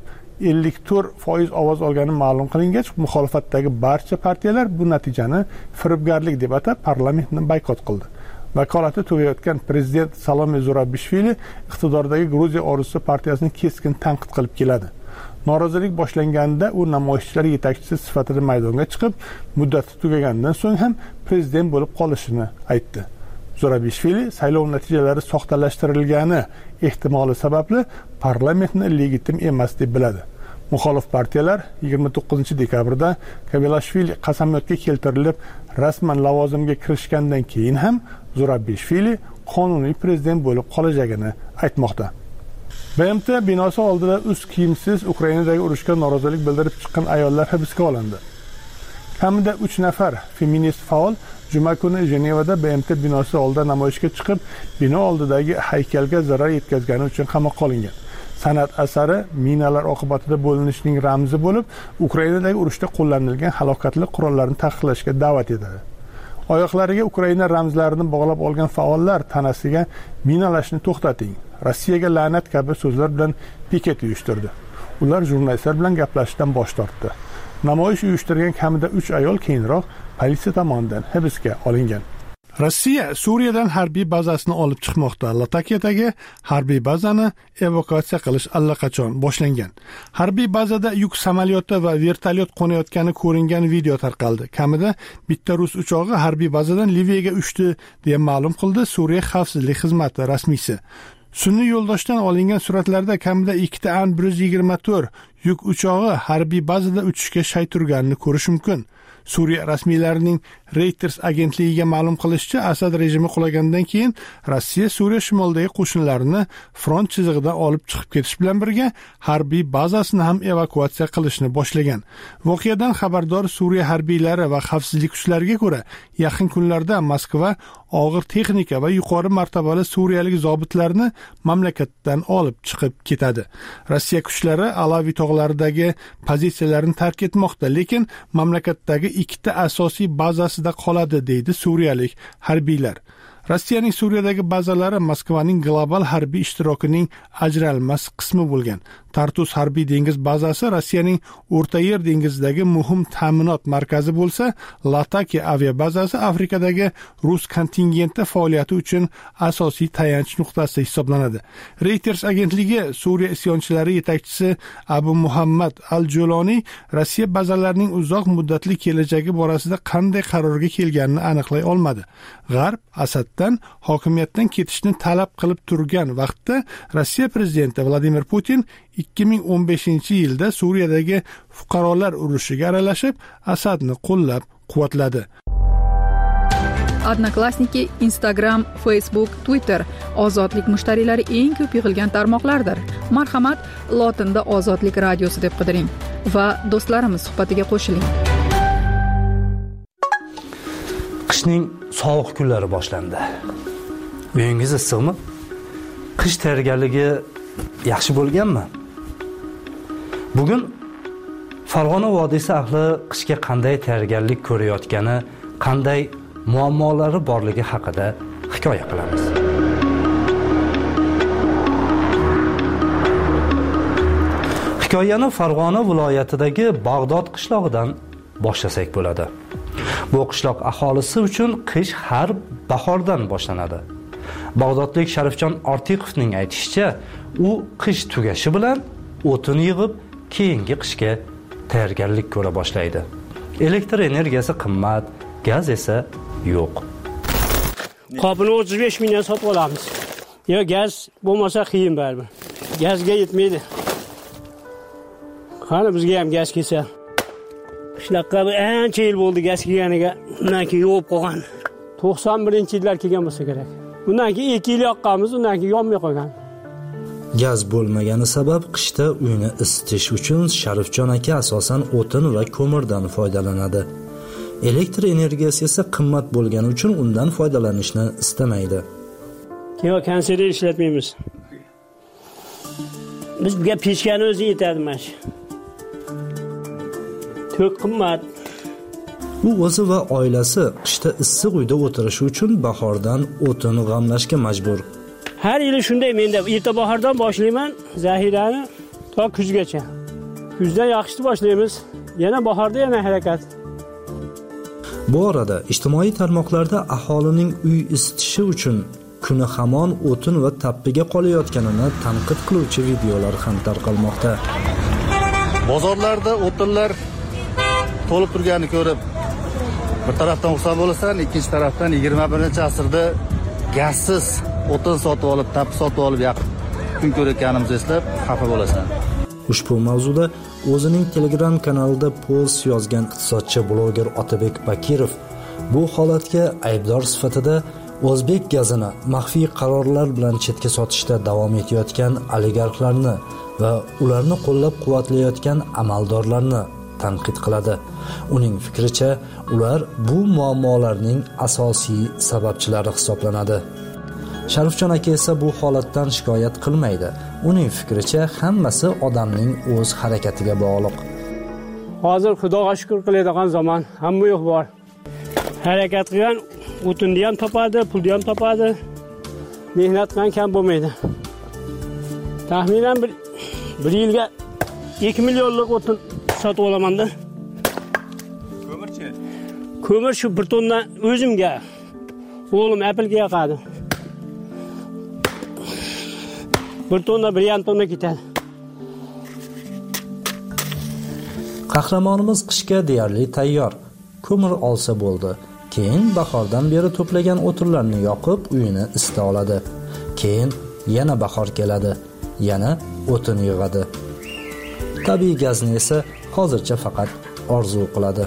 [SPEAKER 2] 54% ovoz olgani ma'lum qilingach, muxolifatdagi barcha partiyalar bu natijani firibgarlik deb atab parlamentni boykot qildi. Vakolati tugayotgan prezident Salome Zurabishvili iqtidordagi Gruziya orzusi partiyasini keskin tanqid qilib keladi. Norozilik boshlanganida u namoyishchilar yetakchisi sifatida maydonga chiqib, muddati tugagandan so'ng ham prezident bo'lib qolishini aytdi. Zurabishvili saylov natijalari soxtalashtirilgani ehtimoli sababli parlamentni legitim emas deb biladi. Muxolif partiyalar 29 dekabrda Kavelashvili qasamyodga keltirilib, rasman lavozimga kirishgandan keyin ham Zurabishvili qonuniy prezident bo'lib qolajagini aytmoqda. BMT binosi oldida kiyimsiz Ukrainadagi urushga norozilik bildirib chiqqan ayollar hibsga olindi. Kamida 3 nafar feminist faol juma kuni Jenevada BMT binosi oldida namoyishga chiqib, bino oldidagi haykalga zarar yetkazgani uchun qamoqqa olingan. San'at asari minalar oqibatida bo'linishning ramzi bo'lib, Ukrainadagi urushda qo'llanilgan halokatli qurollarni taqiqlashga da'vat etadi. Oyoqlariga Ukraina ramzlarini bog'lab olgan faollar tanasiga minalashni to'xtating, Rossiyaga la'nat kabi so'zlar bilan piket uyushtirdi. Ular jurnalistlar bilan gaplashishdan bosh tortdi. Namoyish uyushtirgan kamida 3 ayol keyinroq politsiya tomonidan hibsga olingan. Rossiya Suriyadan harbiy bazasini olib chiqmoqda. Latakiyadagi harbiy bazani evakuatsiya qilish allaqachon boshlangan. Harbiy bazada yuk samolyoti va vertolyot qo'nayotgani ko'ringan video tarqaldi. Kamida bitta rus uchog'i harbiy bazadan Liviyaga uchdi deya ma'lum qildi Suriya xavfsizlik xizmati rasmiysi. Sun'iy yo'ldoshdan olingan suratlarda kamida 2 ta An-124 yuk uchog'i harbiy bazada uchishga shay turganini ko'rish mumkin. Suriya rasmiylarining Reuters agentligiga ma'lum qilishicha, Asad rejimi qulagandan keyin Rossiya Suriya shimolidagi qo'shinlarini front chizig'idan olib chiqib ketish bilan birga harbiy bazasini ham evakuatsiya qilishni boshlagan. Voqeadan xabardor Suriya harbiylari va xavfsizlik kuchlariga ko'ra, yaqin kunlarda Moskva og'ir texnika va yuqori martabali suriyalik zobitlarni mamlakatdan olib chiqib ketadi. Rossiya kuchlari Alaviy tog'laridagi pozitsiyalarini tark etmoqda, lekin mamlakatdagi 2 ta asosiy bazasida qoladi, deydi suriyalik harbiylar. Rossiyaning Suriyadagi bazalari Moskvaning global harbiy ishtirokining ajralmas qismi bo'lgan. Tartus harbiy dengiz bazasi Rossiyaning O'rta Yer dengizidagi muhim ta'minot markazi bo'lsa, Latakiya aviabazasi Afrikadagi rus kontingenti faoliyati uchun asosiy tayanch nuqtasi hisoblanadi. Reuters agentligi Suriya isyonchilari yetakchisi Abu Muhammad al-Juloniy Rossiya bazalarining uzoq muddatli kelajagi borasida qanday qarorga kelganini aniqlay olmadi. G'arb Asaddan hokimiyatdan ketishni talab qilib turgan vaqtda Rossiya prezidenti Vladimir Putin 2015-yilda Suriyadagi fuqarolar urushiga aralashib, Asadni qo'llab-quvvatladi.
[SPEAKER 4] Odnoklassniki, Instagram, Facebook, Twitter ozodlik mushtariylari eng ko'p yig'ilgan tarmoqlardir. Marhamat, lotinda Ozodlik radiosi deb qidiring va do'stlarimiz suhbatiga qo'shiling.
[SPEAKER 7] Qishning sovuq kunlari boshlandi. Uyingiz issiqmi? Qish tayyorgarligi yaxshi bo'lganmi? Bugun Farg'ona vodiysi ahli qishga qanday tayyorgarlik ko'rayotgani, qanday muammolari borligi haqida hikoya qilamiz. Hikoyani Farg'ona viloyatidagi Bag'dod qishlog'idan boshlasak bo'ladi. Bu qishloq aholisi uchun qish har bahordan boshlanadi. Bag'dodlik Sharifjon Ortiqovning aytishicha, u qish tugashi bilan o'tin yig'ib, keyingi qishga tayyorgarlik ko'ra boshlaydi. Elektr energiyasi qimmat, gaz esa yo'q.
[SPEAKER 8] Qopini 35 mingdan sotib olamiz. Yo gaz bo'lmasa qiyin baribir. Gazga yetmaydi. Qani bizga ham gaz kelsa. Qishloqqa ancha yil bo'ldi gaz kelganiga, undan keyin yo'q qolgan. 91-yillar kelgan bo'lsa kerak. Undan keyin 2 yil yoqqanmiz, undan keyin yonmay qolgan.
[SPEAKER 7] Gaz bo'lmagani sabab qishda uyni isitish uchun Sharifjon aka asosan o'tin va ko'mirdan foydalanadi. Elektr energiyasi esa qimmat bo'lgani uchun undan foydalanishni istamaydi.
[SPEAKER 8] Keyin konserni ishlatmaymiz. Bizga pechkani o'zi yetadi mash. To'q qimmat.
[SPEAKER 7] U o'zi va oilasi qishda issiq uyda o'tirishi uchun bahordan o'tin g'amlashga majbur.
[SPEAKER 8] Har yili shunday, menda erta bahordan boshlayman zahirani to kuzgacha. Kuzdan yaxshi boshlaymiz, yana bahorda yana harakat.
[SPEAKER 7] Bu orada ijtimoiy tarmoqlarda aholining uy isitishi uchun kuni hamon o'tin va tappiga qolayotganini tanqid qiluvchi videolar ham tarqalmoqda.
[SPEAKER 9] Bozorlarda o'tinlar to'lib turganini ko'rib, bir tarafdan xursand bo'lasan, ikkinchi tarafdan 21-asrda gazsiz o'tin sotib olib, tappi sotib olib yaqin kun ko'rayotganimizni eslab xafa bo'lasan.
[SPEAKER 7] Ushbu mavzuda o'zining Telegram kanalida post yozgan iqtisodchi bloger Otabek Bakirov bu holatga aybdor sifatida O'zbek gazini maxfiy qarorlar bilan chetga sotishda davom etayotgan oligarxlarni va ularni qo'llab-quvvatlayotgan amaldorlarni tanqid qiladi. Uning fikricha, ular bu muammolarning asosiy sababchilari hisoblanadi. Sharifjon aka esa bu holatdan shikoyat qilmaydi. Uning fikricha, hammasi odamning o'z harakatiga bog'liq.
[SPEAKER 8] Hozir Xudoga shukr qiladigan zamon, hamma yo'q bor. Harakat qilgan o'tinni ham topadi, pulni ham topadi. Mehnat qilgan kam bo'lmaydi. Taxminan bir yilga 2 millionlik o'tin sotib olaman-da.
[SPEAKER 9] Ko'mirchi?
[SPEAKER 8] Ko'mir shu bir tonna o'zimga, o'g'lim Apple'ga yoqadi. Bir tonna, 1,5 tonna ketadi.
[SPEAKER 7] Qahramonimiz qishga deyarli tayyor. Ko'mir olsa bo'ldi. Keyin bahordan beri to'plagan o'tinlarni yoqib, uyini isita oladi. Keyin yana bahor keladi, yana o'tin yig'adi. Tabiiy gazni esa hozircha faqat orzu qiladi.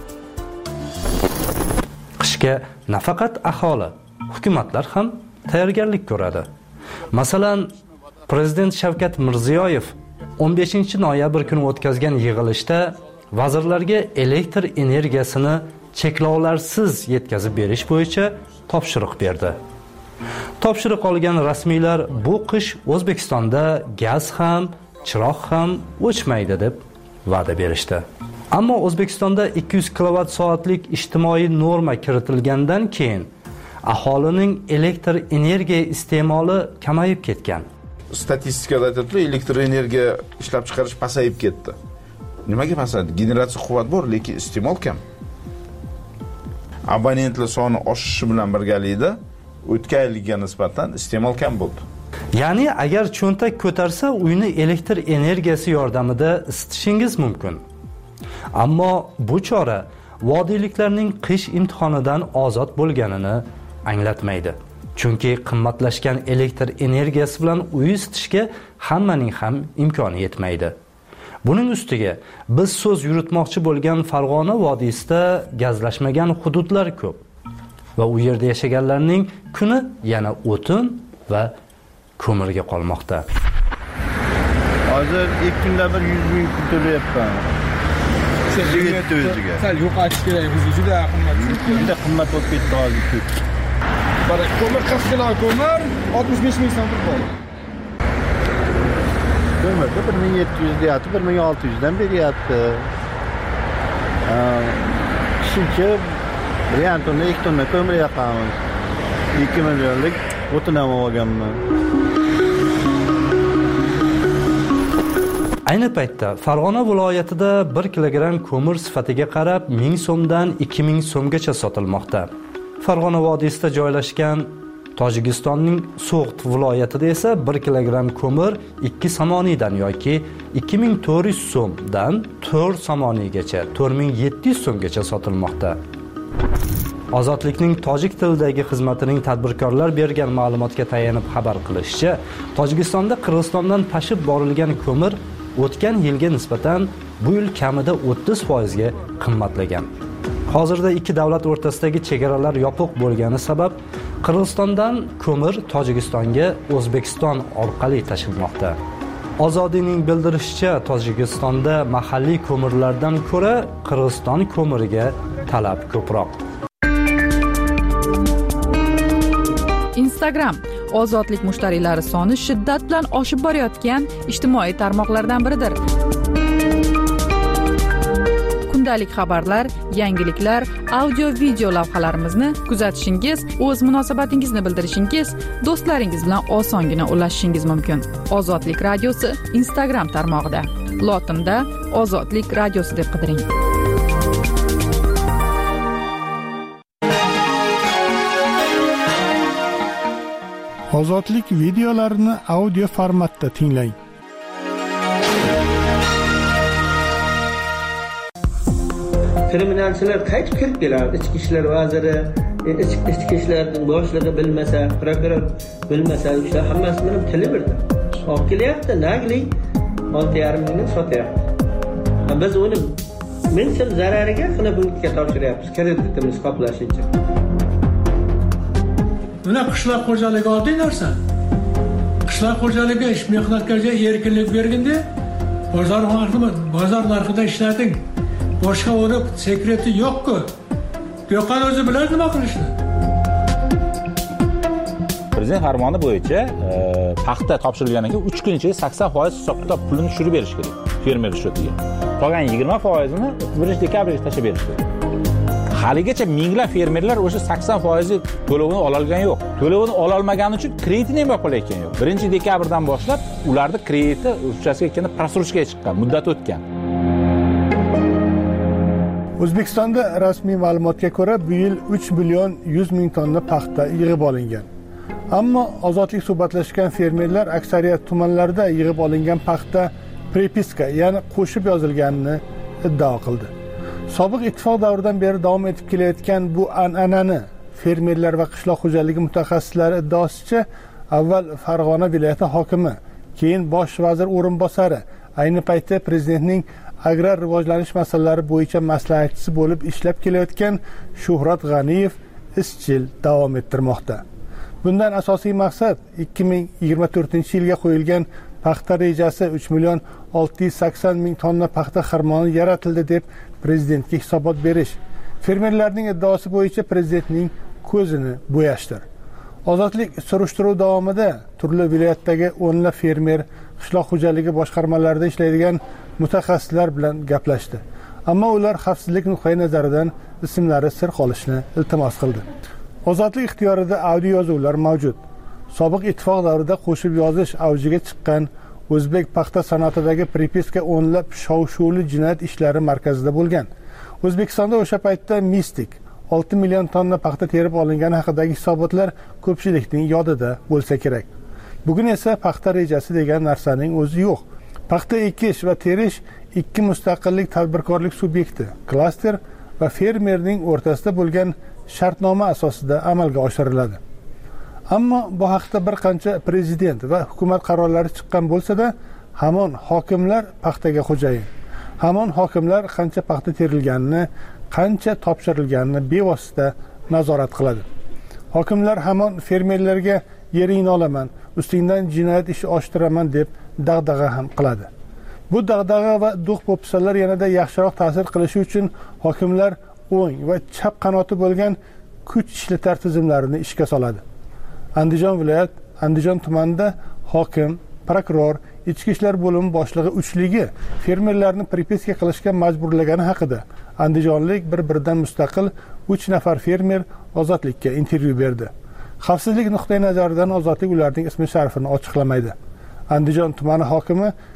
[SPEAKER 7] Qishga nafaqat aholi, hukumatlar ham tayyorgarlik ko'radi. Masalan, Prezident Shavkat Mirziyoyev 15-noyabr kuni o'tkazgan yig'ilishda vazirlarga elektr energiyasini cheklovlarsiz yetkazib berish bo'yicha topshiriq berdi. Topshiriq olgan rasmiylar bu qish O'zbekistonda gaz ham, chiroq ham o'chmaydi deb va'da berishdi. Ammo O'zbekistonda 200 kWh ijtimoiy norma kiritilgandan keyin aholining elektr energiya iste'moli kamayib ketgan.
[SPEAKER 10] Statistikada aytiladi, elektr energiya ishlab chiqarish pasayib ketdi. Nimaga pasaydi? Generatsiya quvvat bor, lekin iste'mol kam. Abonentlar soni oshishi bilan birgalikda o'tgan yilga nisbatan iste'mol kam bo'ldi.
[SPEAKER 7] Ya'ni agar cho'ntak ko'tarsa, uyni elektr energiyasi yordamida isitishingiz mumkin. Ammo bu chora vodiyliklarning qish imtihonidan ozod bo'lganini anglatmaydi. Chunki qimmatlashgan elektr energiyasi bilan uy isitishga hammaning ham imkoni yetmaydi. Buning ustiga biz so'z yuritmoqchi bo'lgan Farg'ona vodiysida gazlashmagan hududlar ko'p va u yerda yashaganlarning kuni yana o'tin va ko'mirga qolmoqda.
[SPEAKER 9] Hozir 2 kunda bir 100 ming pul to'layapman. O'ziga.
[SPEAKER 11] Sal yo'qotish kerak, bizga juda qimmat.
[SPEAKER 9] Juda qimmat bo'lib ketdi hozir.
[SPEAKER 11] Ko'mir 40 kilo ko'mir 65 ming so'm pul.
[SPEAKER 9] Ko'mirda 1700 deyapti, 1600 dan beryapti. Shuncha 1,5 tonna, 2 tonna ko'mir yoqamiz. 2 millionlik o'tin ham olganman.
[SPEAKER 7] Ayni paytda Farg'ona viloyatida 1 kilogramm ko'mir sifatiga qarab 1000 so'mdan 2000 so'mgacha sotilmoqda. Farg'ona vodiysida joylashgan Tojikistonning So'g'd viloyatida esa 1 kilogramm ko'mir 2 somoniydan yoki 2400 so'mdan 4 somoniygacha 4700 so'mgacha sotilmoqda. Ozodlikning tojik tilidagi xizmatining tadbirkorlar bergan ma'lumotga tayanib xabar qilishicha, Tojikistonda Qirg'izistondan tashib borilgan ko'mir o'tgan yilga nisbatan bu yil kamida 30% ga qimmatlagan. Hozirda ikki davlat o'rtasidagi chegaralar yopiq bo'lgani sabab Qirg'izistondan ko'mir Tojikistonga O'zbekiston orqali tashilmoqda. Ozodiyning bildirishicha, Tojikistonda mahalliy ko'mirlardan ko'ra Qirg'iziston ko'miriga talab ko'proq.
[SPEAKER 4] Instagram ozodlik mushtariylari soni shiddat bilan oshib borayotgan ijtimoiy tarmoqlardan biridir. Kundalik xabarlar, yangiliklar, audio-video lavhalarimizni kuzatishingiz, o'z munosabatingizni bildirishingiz, do'stlaringiz bilan osongina ulashishingiz mumkin. Ozodlik radiosi Instagram tarmog'ida. Lotinda Ozodlik radiosi deb qidiring.
[SPEAKER 2] Ozodlik videolarini audio formatda tinglang.
[SPEAKER 12] Kriminalchilar qaytib kirib keladi. Ichki ishlar vaziri, ichki ishlarning boshlig'i bilmasa, prokuror bilmasa, ular hammasi bilan tili birda. Olib kelyapti, naglik 6,5 mingdan sotyapti. Biz uni ming so'm zarariga Xonobudga topshiryapmiz, kreditimiz qoplashicha.
[SPEAKER 13] Buna qishloq xo'jaligi oddiy narsa. Qishloq xo'jaligi ish mehnatlarga erkinlik berganda, bozor narxida ishlating. Boshqa o'rib sekreti yo'q-ku. Yo'qan o'zi bilan nima qilishni?
[SPEAKER 14] Prezident farmoni bo'yicha paxta topshirilgandan keyin 3 kun ichida 80% hisob-kitob pulini tushirib berish kerak fermer ishchilariga. Qolgan 20%ni 1-dekabrga tashlab berish kerak. Haligacha minglab fermerlar o'sha 80% to'lovini ola olgan yo'q. To'lovini ola olmagani uchun kreditini ham qo'yayotgan yo'q. 1-dekabrdan boshlab ularning krediti uchastka etkanda prasrujkaga chiqqan, muddat o'tgan.
[SPEAKER 2] O'zbekistonda rasmiy ma'lumotga ko'ra bu yil 3 million 100 ming tonna paxta yig'ib olingan. Ammo ozodlik suhbatlashgan fermerlar aksariyat tumanlarda yig'ib olingan paxta prepiska, ya'ni qo'shib yozilganini iddao qildi. Sobiq ittifoq davridan beri davom etib kelayotgan bu an'anani fermerlar va qishloq xo'jaligi mutaxassislari iddaosicha, avval Farg'ona viloyati hokimi, keyin bosh vazir o'rinbosari, ayni paytda prezidentning agrar rivojlanish masalalari bo'yicha maslahatchisi bo'lib ishlab kelayotgan Shuhrat G'aniyev izchil davom ettirmoqda. Bundan asosiy maqsad 2024-yilga qo'yilgan paxta rejasi 3 million 680 ming tonna paxta xirmoni yaratildi deb prezidentga hisobot berish. Fermerlarning iddaosi bo'yicha prezidentning ko'zini bo'yashdir. Ozodlik surishtiruv davomida turli viloyatdagi o'nlab fermer, qishloq xo'jaligi boshqarmalarida ishlaydigan mutaxassislar bilan gaplashdi. Ammo ular xavfsizlik nuqtai nazaridan ismlari sir qolishni iltimos qildi. Ozodlik ixtiyorida audio yozuvlar mavjud. Sobiq ittifoq davrida qo'shib yozish avjiga chiqqan o'zbek paxta sanoatidagi prepiska o'nlab shov-shuvli jinoyat ishlari markazida bo'lgan. O'zbekistonda o'sha paytda mistik 6 million tonna paxta terib olingani haqidagi hisobotlar ko'pchilikning yodida bo'lsa kerak. Bugun esa paxta rejasi degan narsaning o'zi yo'q. Paxta ekish va terish ikki mustaqillik tadbirkorlik subyekti, klaster va fermerning o'rtasida bo'lgan shartnoma asosida amalga oshiriladi. Ammo bu haqda bir qancha prezident va hukumat qarorlari chiqqan bo'lsa-da, hamon hokimlar paxtaga xo'jayin. Hamon hokimlar qancha paxta terilganini, qancha topshirilganini bevosita nazorat qiladi. Hokimlar hamon fermerlarga yeringni olaman, ustingdan jinoyat ishi ochtiraman deb dag'dag'a ham qiladi. Bu dag'dag'a va do'q-po'pisalar yanada yaxshiroq ta'sir qilishi uchun hokimlar o'ng va chap qanoti bo'lgan kuch ishlatar tizimlarini ishga soladi. Andijon viloyat, Andijon tumanida hokim, prokuror, ichki ishlar bo'limi boshlig'i uchligi fermerlarni prepiska qilishga majburlagani haqida andijonlik bir-biridan mustaqil 3 nafar fermer Ozodlikka intervyu berdi. Xavfsizlik nuqtai nazaridan Ozodlik ularning ismi sharifini ochiqlamaydi. Andijon tumani hokimi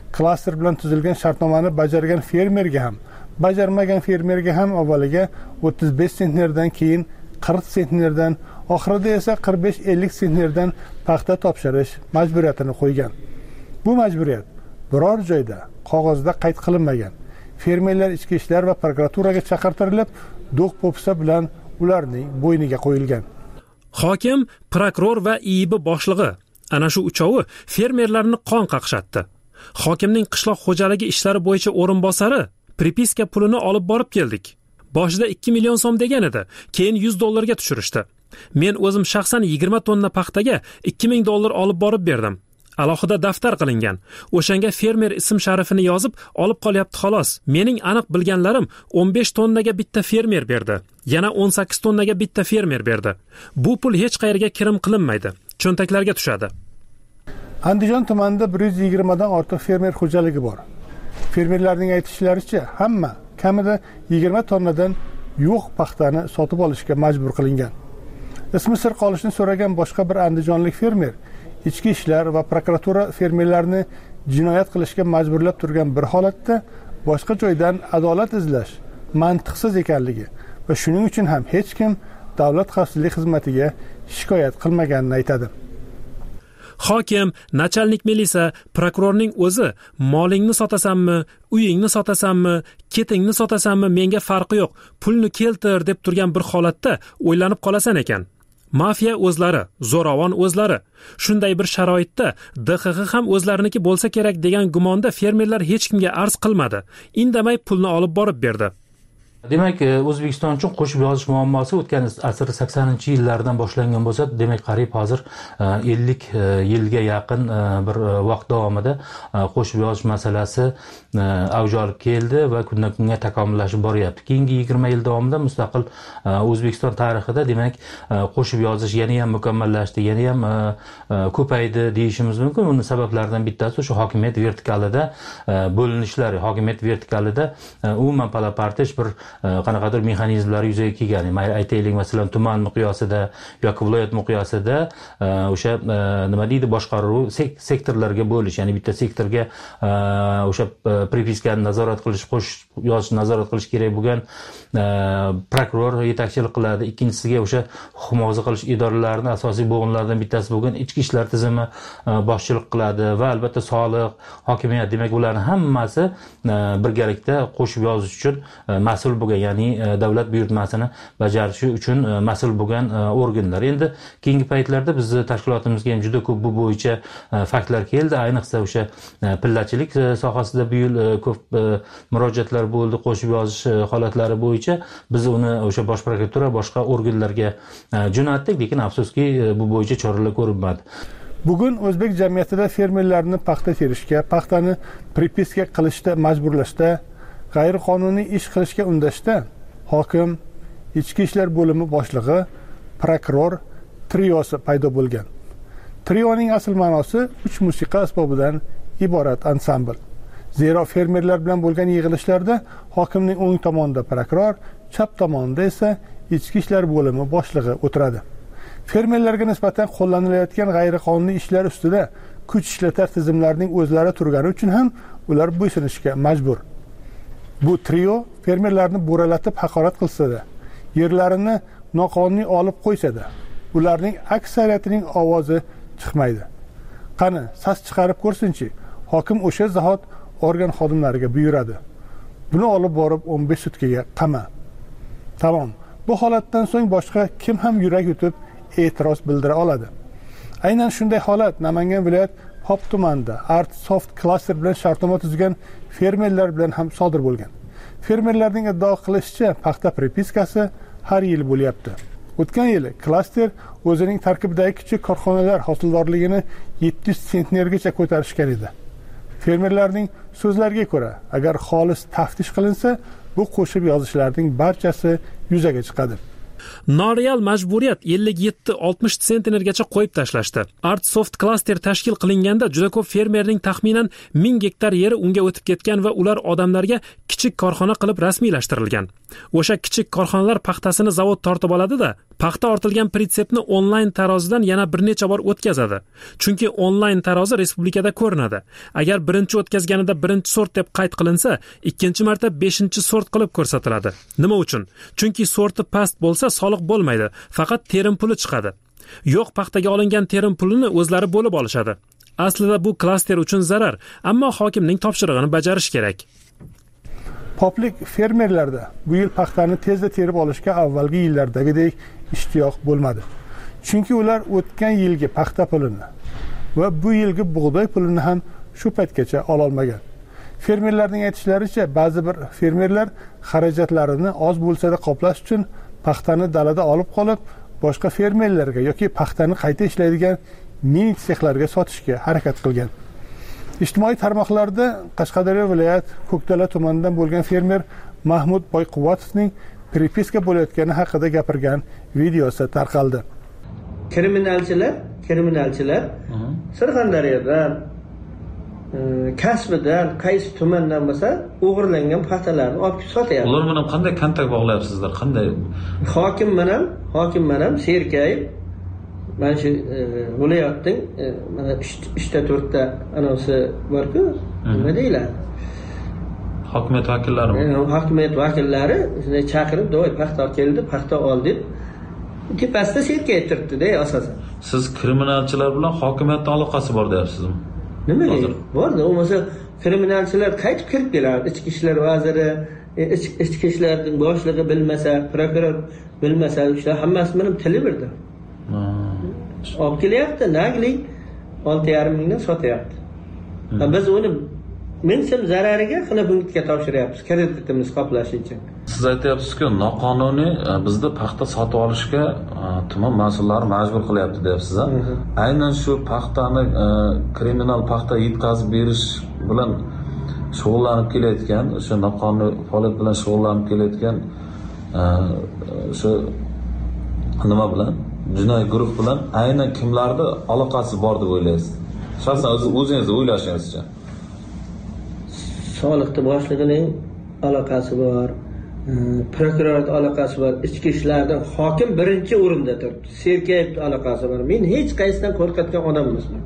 [SPEAKER 2] klaster bilan tuzilgan shartnomani bajargan fermerga ham, bajarmagan fermerga ham avvaliga 35 sentnerdan, keyin 40 sentnerdan, oxirida esa 45-50 sentnerdan paxta topshirish majburiyatini qo'ygan. Bu majburiyat biror joyda qog'ozda qayd qilinmagan. Fermerlar ichki ishlar va prokuraturaga chaqirtirilib, do'q po'pisa bilan ularning bo'yniga qo'yilgan.
[SPEAKER 15] Hokim, prokuror va IIB boshlig'i ana shu uchovi fermerlarni qon qaqshatdi. Hokimning qishloq xo'jaligi ishlari bo'yicha o'rinbosari pripiska pulini olib borib keldik. Boshida 2 million so'm degan edi, keyin $100 ga tushirishdi. Men o'zim shaxsan 20 tonna paxtaga $2000 olib borib berdim. Alohida daftar qilingan. O'shanga fermer ism sharifini yozib olib qolyapti xolos. Mening aniq bilganlarim 15 tonnaga bitta fermer berdi. Yana 18 tonnaga bitta fermer berdi. Bu pul hech qayerga kirim qilinmaydi. Cho'ntaklarga tushadi.
[SPEAKER 2] Andijon tumanida 120 dan ortiq fermer xo'jaligi bor. Fermerlarning aytishlaricha, hamma kamida 20 tonnadan yo'q paxtani sotib olishga majbur qilingan. Ismi sir qolishni so'ragan boshqa bir andijonlik fermer ichki ishlar va prokuratura fermerlarni jinoyat qilishga majburlab turgan bir holatda boshqa joydan adolat izlash mantiqsiz ekanligi va shuning uchun ham hech kim davlat xavfsizlik xizmatiga shikoyat qilmaganini aytadi.
[SPEAKER 15] Hokim, nachalnik milisa, prokurorning o'zi molingni sotasanmi, uyingni sotasanmi, ketingni sotasanmi menga farqi yo'q, pulni keltir deb turgan bir holatda o'ylanib qolasan ekan. Mafiya o'zlari, zo'ravon o'zlari. Shunday bir sharoitda DXX ham o'zlariniki bo'lsa kerak degan gumonda fermerlar hech kimga arz qilmadi. Indamay pulni olib borib berdi.
[SPEAKER 16] Demak, O'zbekiston uchun qo'shib yozish muammosi o'tgan asr 80-yillardan boshlangan bo'lsa, demak, qariyb hozir 50 yilga yaqin bir vaqt davomida qo'shib yozish masalasi avj olib keldi va kundan kunga takomillashib boryapti. Keyingi 20 yil davomida mustaqil O'zbekiston tarixida demak, qo'shib yozish yana ham mukammallashdi, yana ham ko'paydi deyishimiz mumkin. Uning sabablaridan bittasi o'sha hokimiyat vertikalida bo'linishlari, hokimiyat vertikalida umuman palapartish bir qanaqadir mexanizmlar yuzaga kelgan. Aytaylik, masalan, tuman miqyosida yoki viloyat miqyosida o'sha nima deydi, boshqaruv sektorlarga bo'lish, ya'ni bitta sektorga o'sha pripiskani nazorat qilish, qo'shib yozish nazorat qilish kerak bo'lgan prokuror yetakchilik qiladi. Ikkinchisiga o'sha himoya qilish idoralarining asosiy bo'g'inlaridan bittasi bo'lgan ichki ishlar tizimi boshchilik qiladi va albatta soliq, hokimiyat, demak ularning hammasi birgalikda qo'shib yozish uchun mas'ul bo'lgan, ya'ni davlat buyurtmasini bajarishi uchun mas'ul bo'lgan organlar. Endi keyingi paytlarda bizni tashkilotimizga ham juda ko'p bu bo'yicha faktlar keldi. Ayniqsa o'sha pillachilik sohasida bu yil ko'p murojaatlar bo'ldi qo'shib yozish holatlari bo'yicha. Biz uni o'sha bosh prokuratura, boshqa organlarga jo'natdik, lekin afsuski bu bo'yicha choralar ko'rilmadi.
[SPEAKER 2] Bugun o'zbek jamiyatida fermerlarni paxta terishga, paxtani pripiska qilishda majburlashda, g'ayriqonuniy ish qilishga undashda hokim, ichki ishlar bo'limi boshlig'i, prokuror triosi paydo bo'lgan. Trioning asl ma'nosi 3 musiqa asbobidan iborat ansambl. Zero fermerlar bilan bo'lgan yig'ilishlarda hokimning o'ng tomonida prokuror, chap tomonida esa ichki ishlar bo'limi boshlig'i o'tiradi. Fermerlarga nisbatan qo'llanilayotgan g'ayriqonuniy ishlar ustida kuch ishlatar tizimlarning o'zlari turgani uchun ham ular bo'ysunishga majbur. Bu trio fermerlarni bo'ralatib haqorat qilsa-da, yerlarini noqonuniy olib qo'ysa-da, ularning aksariyatining ovozi chiqmaydi. Qani, sas chiqarib ko'rsinchi, hokim o'sha zahot organ xodimlariga buyuradi. Buni olib borib 15 sutkaga qama. Tamom. Bu holatdan so'ng boshqa kim ham yurak yutib e'tiroz bildira oladi. Aynan shunday holat Namangan viloyat Pop tumanida Art Soft Cluster bilan shartnoma tuzgan fermerlar bilan ham sodir bo'lgan. Fermerlarning iddao qilishicha, paxta pripiskasi har yil bo'lyapti. O'tgan yili klaster o'zining tarkibidagi kichik korxonalar hosildorligini 700 sentnergacha ko'tarishgan edi. Fermerlarning so'zlariga ko'ra, agar xolis taftish qilinsa, bu qo'shib yozishlarning barchasi yuzaga chiqadi.
[SPEAKER 15] Noreal majburiyat 57-60 sentnergacha qo'yib tashlashdi. Art Soft Cluster tashkil qilinganda juda ko'p fermerning taxminan 1000 gektar yeri unga o'tib ketgan va ular odamlarga kichik korxona qilib rasmiylashtirilgan. O'sha kichik korxonalar paxtasini zavod tortib oladi-da, paxta ortilgan pritsepni onlayn tarozidan yana bir necha bor o'tkazadi. Chunki onlayn tarozi respublikada ko'rinadi. Agar birinchi o'tkazganida birinchi sort deb qayd qilinsa, ikkinchi marta 5-sort qilib ko'rsatiladi. Nima uchun? Chunki sorti past bo'lsa soliq bo'lmaydi, faqat terim puli chiqadi. Yo'q, paxtaga olingan terim pulini o'zlari bo'lib olishadi. Aslida bu klaster uchun zarar, ammo hokimning topshirig'ini bajarish kerak.
[SPEAKER 2] Poplik fermerlarda bu yil paxtani tezda terib olishga avvalgi yillardagidek ishtiyoq bo'lmadi. Chunki ular o'tgan yilgi paxta pulini va bu yilgi bug'doy pulini ham shu paytgacha ola olmagan. Fermerlarning aytishlaricha, ba'zi bir fermerlar xarajatlarini oz bo'lsa-da qoplash uchun paxtani dalada olib qolib, boshqa fermerlarga yoki paxtani qayta ishlaydigan mini sexlarga sotishga harakat qilgan. Ijtimoiy tarmoqlarda Qashqadaryo viloyat Ko'kdala tumanidan bo'lgan fermer Mahmud Boyquvatovning pripiska bo'layotgani haqida gapirgan videosi tarqaldi.
[SPEAKER 12] Kriminalchilar Surxondaryodan kasbidan qaysi tumandan bo'lsa o'g'irlangan paxtalarni olib sotyapti.
[SPEAKER 14] Ular bilan qanday kontakt bog'layapsizlar? Qanday? Hokim bilan Serkayev mana shu viloyatning mana 3-4ta anonsi bor-ku, nima deyiladi?
[SPEAKER 15] Hokimiyat vakillarimi?
[SPEAKER 12] Hokimiyat vakillari shunday chaqirib, "Do'y paxta keldi, paxta ol" deb tepasida Serkayev turibdi-da asosan.
[SPEAKER 14] Siz kriminalchilar bilan hokimiyatning aloqasi bor deyapsizmi?
[SPEAKER 12] Nimaga? Bor-da, bo'lmasa kriminalchilar qaytib kirib keladi. Ichki ishlar vaziri, ichki ishlarning boshlig'i bilmasa, prokuror bilmasa, o'sha hammasi bilan tili birda. Olib kelyapti, naglik 6,5 mingdan sotyapti. Biz uni ming so'm zarariga Xonobodga topshiryapmiz, kreditimiz qoplash uchun.
[SPEAKER 14] Siz aytyapsiz-ku, noqonuniy bizda paxta sotib olishga tuman mas'ullari majbur qilyapti deyapsiz-a? Aynan shu paxtani kriminal paxta yetkazib berish bilan shug'ullanib kelayotgan, o'sha noqonuniy faoliyat bilan shug'ullanib kelayotgan o'sha nima bilan, jinoiy guruh bilan aynan kimlarning aloqasi bor deb o'ylaysiz? Shaxsan o'zingiz o'ylashingizcha.
[SPEAKER 12] Soliqning boshlig'ining aloqasi bor, prokurorning aloqasi bor, ichki ishlardan hokim birinchi o'rinda turibdi. Serkayevning aloqasi bor. Men hech qaysidan qo'rqayotgan odam emasman.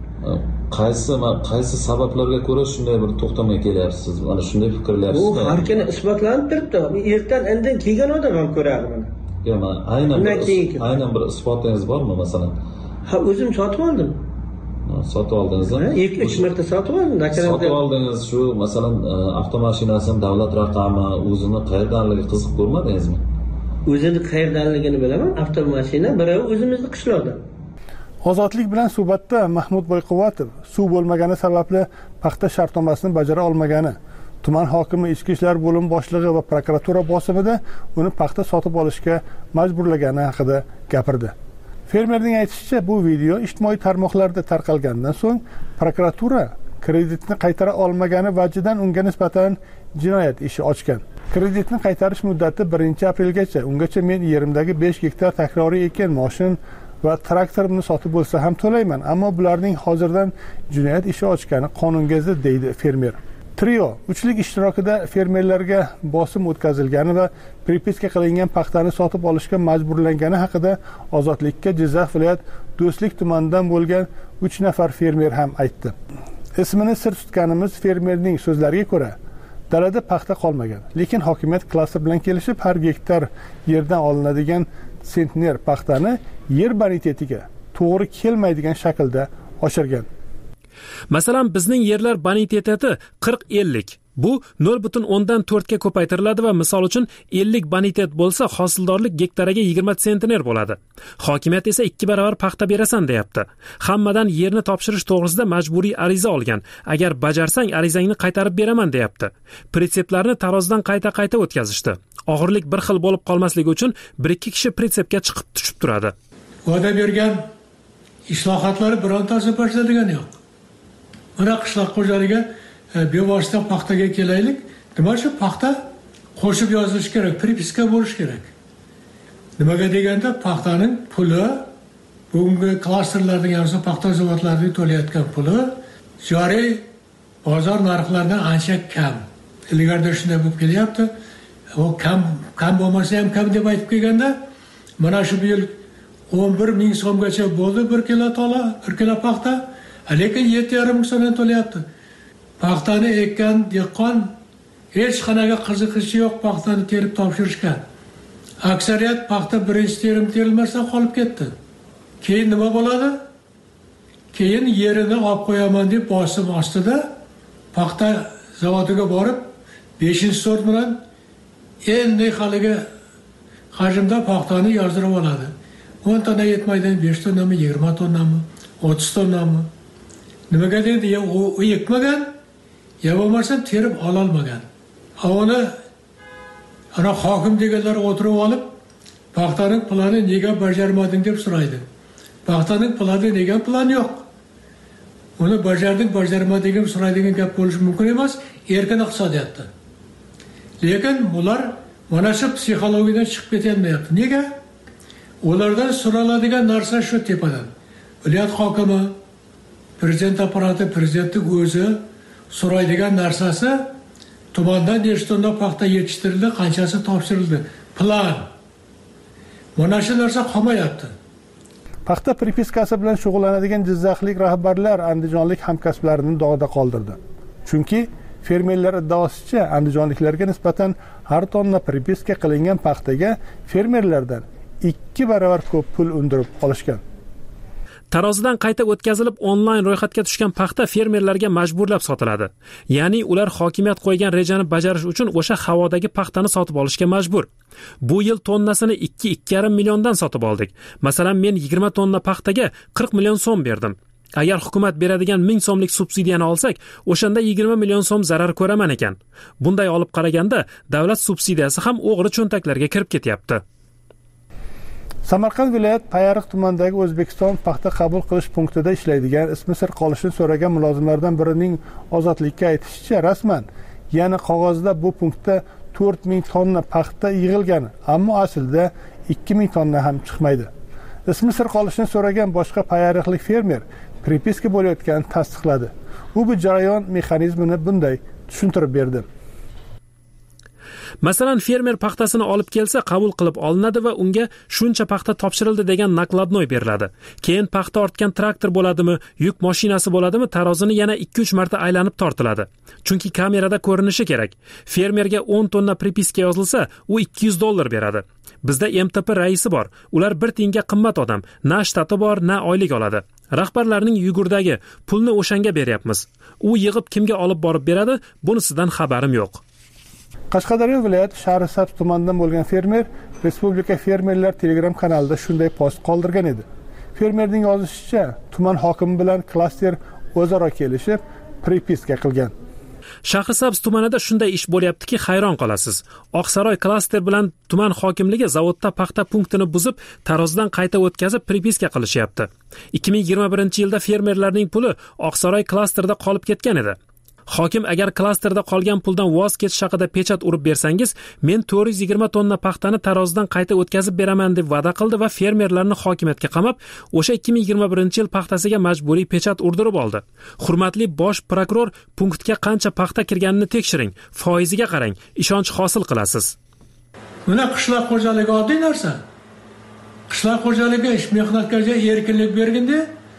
[SPEAKER 14] Qaysi sabablarga ko'ra shunday bir to'xtamga kelyapsiz? Mana shunday fikrlayapsiz.
[SPEAKER 12] Bu har kuni isbotlanib turibdi. Ertan indin kelgan odam ham ko'radi buni.
[SPEAKER 14] Yo'q, aynan bir isbotingiz bormi masalan?
[SPEAKER 12] Ha, o'zim sotib oldim.
[SPEAKER 14] Sotib oldingizmi?
[SPEAKER 12] 2-3 marta sotib oldim.
[SPEAKER 14] Sotib oldingiz shu masalan avtomashinasini davlat raqami o'zini qayerdanligi qiziq ko'rmadingizmi?
[SPEAKER 12] O'zini qayerdanligini bilaman. Avtomashina biravi o'zimizni qishloqda.
[SPEAKER 2] Ozodlik bilan suhbatda Mahmud Boyquvatov suv bo'lmagani sababli paxta shartnomasini bajara olmagani, tuman hokimi, ichki ishlar bo'limi boshlig'i va prokuratura bosimida uni paxta sotib olishga majburlagani haqida gapirdi. Fermerning aytishicha, bu video ijtimoiy tarmoqlarda tarqalgandan so'ng prokuratura kreditni qaytara olmagani vajidan unga nisbatan jinoyat ishi ochgan. Kreditni qaytarish muddati 1-aprelgacha. Ungacha men yerimdagi 5 gektar takroriy ekin, moshin va traktorimni sotib bo'lsa ham to'layman, ammo bularning hozirdan jinoyat ishi ochgani qonunga zid, deydi fermer. Trio uchlik ishtirokida fermerlarga bosim o'tkazilgani va pripiska qilingan paxtani sotib olishga majburlangani haqida Ozodlikka Jizzax viloyat Do'stlik tumanidan bo'lgan 3 nafar fermer ham aytdi. Ismini sir tutganimiz fermerning so'zlariga ko'ra, dalada paxta qolmagan, lekin hokimiyat klaster bilan kelishib har gektar yerdan olinadigan sentner paxtani yer bonitetiga to'g'ri kelmaydigan shaklda oshirgan.
[SPEAKER 15] Masalan, bizning yerlar boniteti 40-50. Bu 0.4 ga ko'paytiriladi va misol uchun 50 bonitet bo'lsa, hosildorlik gektariga 20 sentner bo'ladi. Hokimiyat esa 2 barobar paxta berasan deyapti. Hammadan yerni topshirish to'g'risida majburiy ariza olgan. Agar bajarsang, arizangni qaytarib beraman deyapti. Pritseplarni tarozidan qayta o'tkazishdi. Og'irlik bir xil bo'lib qolmasligi uchun 1-2 kishi pritsepga chiqib tushib turadi.
[SPEAKER 13] Va'da bergan islohotlar birontasi boshlagan yo'q. Mana qishloq xo'jaligi bevosita paxtaga kelaylik. Nima shu paxta qo'shib yozilish kerak, pripiska bo'lish kerak. Nimaga deganda paxtaning puli bugungi klasterlarning hamma paxta zavodlariga to'layotgan puli joriy bozor narxlaridan ancha kam. Ilgarda shunday bo'lib kelyapti. O kam bo'lmasa ham kam deb aytib kelganda, mana shu yil 11,000 so'mgacha bo'ldi 1 kilo tola, 1 kilo paxta, lekin 7,5 so'mdan to'layapti. Paxtani ekkan dehqon hech qanaqa qiziqishi yo'q paxtani terib topshirishga. Aksariyat paxta birinchi terilmasdan qolib ketdi. Keyin nima bo'ladi? Keyin yerini olib qo'yaman deb bosim ostida paxta zavodiga borib 5-sort bilan endi haligi hajmda paxtani yozdirib oladi. 10 tonna yetmaydi, 5 tonnami, 20 tonnami, 30 tonnami. Nimaga deydi? U ekmagan, ya bo'lmasa terib ololmagan. Avvalo ana hokim deganlar o'tirib olib, paxtaning plani nega bajarmading deb so'raydi. Paxtaning plani nega plan yo'q? Uni bajarmading deb so'raydigan gap bo'lishi mumkin emas, erkin iqtisodiyotda. Lekin bular mana shu psixologiyadan chiqib ketolmayapti. Nega? Ulardan so'raladigan narsa shu tepadan. Viloyat hokimi, prezident apparati, prezidentning o'zi so'raydigan narsasi tumandan nechta tonna paxta yetishtirildi, qanchasi topshirildi, plan. Mana shu narsa qolmayapti.
[SPEAKER 2] Paxta pripiskasi bilan shug'ullanadigan jizzaxlik rahbarlar andijonlik hamkasblarini dog'da qoldirdi. Chunki fermerlar iddaosicha andijonliklarga nisbatan har tonna pripiska qilingan paxtaga fermerlardan 2 baravar ko'p pul undirib olishgan.
[SPEAKER 15] Tarozidan qayta o'tkazilib onlayn ro'yxatga tushgan paxta fermerlarga majburlab sotiladi. Ya'ni ular hokimiyat qo'ygan rejani bajarish uchun o'sha havodagi paxtani sotib olishga majbur. Bu yil tonnasini 2,5 milliondan sotib oldik. Masalan, men 20 tonna paxtaga 40 million so'm berdim. Agar hukumat beradigan 1000 so'mlik subsidiyani olsak, o'shanda 20 million so'm zarar ko'raman ekan. Bunday olib qaraganda davlat subsidiyasi ham o'g'ri cho'ntaklarga kirib ketyapti.
[SPEAKER 2] Samarqand viloyat Payariq tumanidagi O'zbekiston paxta qabul qilish punktida ishlaydigan ismi sir qolishini so'ragan mulozimlardan birining ozodlikka aytishicha, rasman yana qog'ozda bu punktda 4000 tonna paxta yig'ilgan, ammo aslida 2000 tonna ham chiqmaydi. Ismi sir qolishini so'ragan boshqa payariqlik fermer pripiska bo'layotganini tasdiqladi. U bu jarayon mexanizmini bunday tushuntirib berdi.
[SPEAKER 15] Masalan, fermer paxtasini olib kelsa qabul qilib olinadi va unga shuncha paxta topshirildi degan nakladnoy beriladi. Keyin paxta ortgan traktor bo'ladimi, yuk mashinasi bo'ladimi, tarozini yana 2-3 marta aylanib tortiladi. Chunki kamerada ko'rinishi kerak. Fermerga 10 tonna pripiska yozilsa, u $200 beradi. Bizda MTP raisi bor. Ular 1 tiyinga qimmat odam. Na shtati bor, na oylik oladi. Rahbarlarning yugurdagi pulni o'shanga beryapmiz. U yig'ib kimga olib borib beradi, bunisidan xabarim yo'q.
[SPEAKER 2] Qashqadaryo viloyati Shahrisabz tumanidan bo'lgan fermer Respublika fermerlar Telegram kanalida shunday post qoldirgan edi. Fermerning yozishicha, tuman hokimi bilan klaster o'zaro kelishib, pripiska qilgan.
[SPEAKER 15] Shahrisabz tumanida shunday ish bo'lyaptiki, hayron qolasiz. Oqsaroy klaster bilan tuman hokimligi zavodda paxta punktini buzib, tarozidan qayta o'tkazib pripiska qilishyapti. 2021-yilda fermerlarning puli Oqsaroy klasterda qolib ketgan edi. Hokim agar klasterda qolgan puldan voz kechish haqida pechat urib bersangiz, men 420 tonna paxtani tarozidan qayta o'tkazib beraman deb va'da qildi va fermerlarni hokimiyatga qamab, o'sha 2021-yil paxtasiga majburiy pechat urdirib oldi. Hurmatli bosh prokuror, punktga qancha paxta kirganini tekshiring, foiziga qarang, ishonch hosil qilasiz.
[SPEAKER 13] Buni qishloq xo'jaligi oddiy narsa. Qishloq xo'jaligi ish mehnatga erkinlik berganda,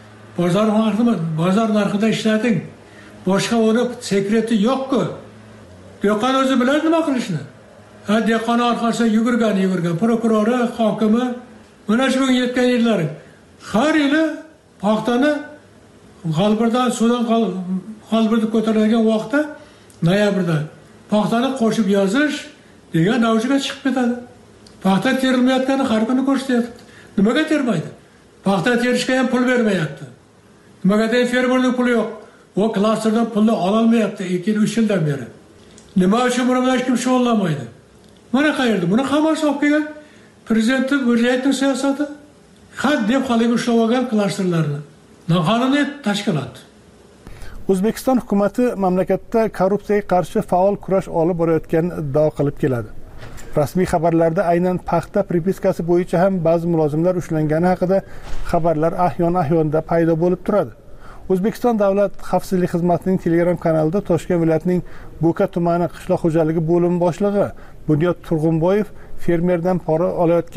[SPEAKER 13] bozor narxida ishlating. Boshqa o'rib sekreti yo'q-ku. Dehqon o'zi bilan nima qilishni? Dehqon orqasiga yugurgan, prokurori, hokimi, mana shu yetgan yillari har yili paxtani g'albirdan suvdan g'albirda ko'tarilgan vaqtda noyabrda paxtani qo'shib yozish degan avjiga chiqib ketadi. Paxta terilmayotgani har kuni ko'rsatyapti. Nimaga termaydi? Paxta terishga ham pul bermayapti. Nimaga fermerning puli yo'q? O klasterdan pulni ololmayapti 2-3 yildan beri. Nima uchun buni hech kim shug'ullanmaydi? Mana qayerda? Buni hammasi olib kelgan prezidentning viloyatning siyosati. Had deb haliga ushlab olgan klasterlarni. Noqonuniy tashkilot.
[SPEAKER 2] O'zbekiston hukumatı mamlakatda korrupsiyaga qarshi faol kurash olib borayotganini iddao qilib keladi. Rasmiy xabarlarda aynan paxta pripiskasi bo'yicha ham ba'zi mulozimlar ushlangani haqida xabarlar ahyon-ahyonda paydo bo'lib turadi. O'zbekiston Davlat xavfsizlik xizmatining Telegram kanalida Toshkent viloyatining Bo'ka tumani qishloq xo'jaligi bo'limi boshlig'i Bunyod Turg'unboyev fermerdan pora olayotgan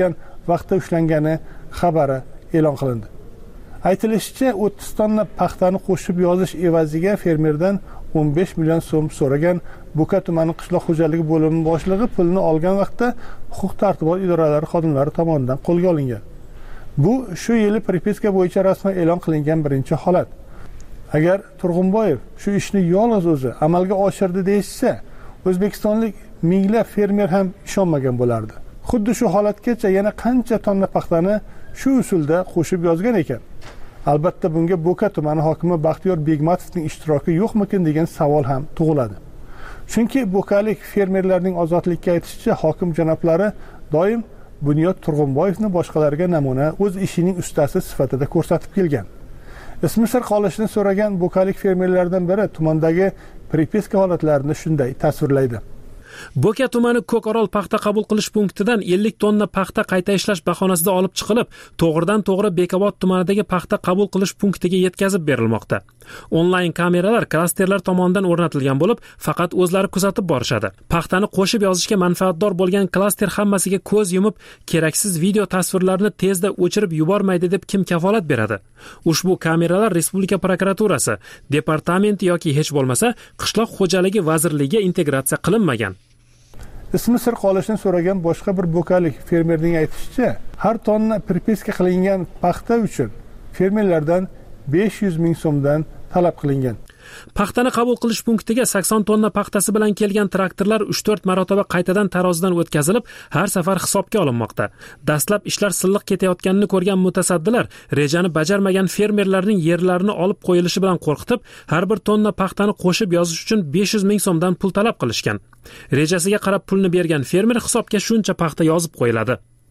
[SPEAKER 2] vaqtda ushlangani xabari e'lon qilindi. Aytilishicha, 30 tonna paxtani qo'shib yozish evaziga fermerdan 15 million so'm so'ragan Bo'ka tumani qishloq xo'jaligi bo'limi boshlig'i pulni olgan vaqtda huquq-tartibot idoralari xodimlari tomonidan qo'lga olingan. Bu shu yili pripiska bo'yicha rasman e'lon qilingan birinchi holat. Agar Turg'unboyev shu ishni yolg'iz o'zi amalga oshirdi deyishsa, o'zbekistonlik minglab fermer ham ishonmagan bo'lardi. Xuddi shu holatgacha yana qancha tonna paxtani shu usulda qo'shib yozgan ekan. Albatta bunga Bo'ka tumani hokimi Baxtiyor Begmatovning ishtiroki yo'qmikin degan savol ham tug'iladi. Chunki bo'kalik fermerlarning ozodlikka aytishicha, hokim janoblari doim Bunyod Turg'unboyevni boshqalarga namuna o'z ishining ustasi sifatida ko'rsatib kelgan. Ismi sir qolishini so'ragan bo'kalik fermerlardan biri tumandagi pripiska holatlarini shunday tasvirlaydi.
[SPEAKER 15] Bo'ka tumani Ko'korol paxta qabul qilish punktidan 50 tonna paxta qayta ishlash bahonasida olib chiqilib, to'g'ridan-to'g'ri Bekobod tumanidagi paxta qabul qilish punktiga yetkazib berilmoqda. Onlayn kameralar klasterlar tomonidan o'rnatilgan bo'lib, faqat o'zlari kuzatib borishadi. Paxtani qo'shib yozishga manfaatdor bo'lgan klaster hammasiga ko'z yumib, keraksiz video tasvirlarni tezda o'chirib yubormaydi deb kim kafolat beradi? Ushbu kameralar Respublika prokuraturasi, departamenti yoki hech bo'lmasa qishloq xo'jaligi vazirligiga integratsiya qilinmagan.
[SPEAKER 2] Ismi sir qolishini so'ragan boshqa bir bo'kalik fermerning aytishicha, har tonna pripiska qilingan paxta uchun fermerlardan 500 ming so'mdan talab qilingan.
[SPEAKER 15] Paxtani qabul qilish punktiga 80 tonna paxtasi bilan kelgan traktorlar 3-4 marotaba qaytadan tarozidan o'tkazilib, har safar hisobga olinmoqda. Dastlab ishlar silliq ketayotganini ko'rgan mutasaddilar rejani bajarmagan fermerlarning yerlarini olib qo'yilishi bilan qo'rqitib, har bir tonna paxtani qo'shib yozish uchun 500 ming so'mdan pul talab qilishgan. Rejasiga qarab pulni bergan fermer hisobga shuncha paxta yozib qo'yiladi.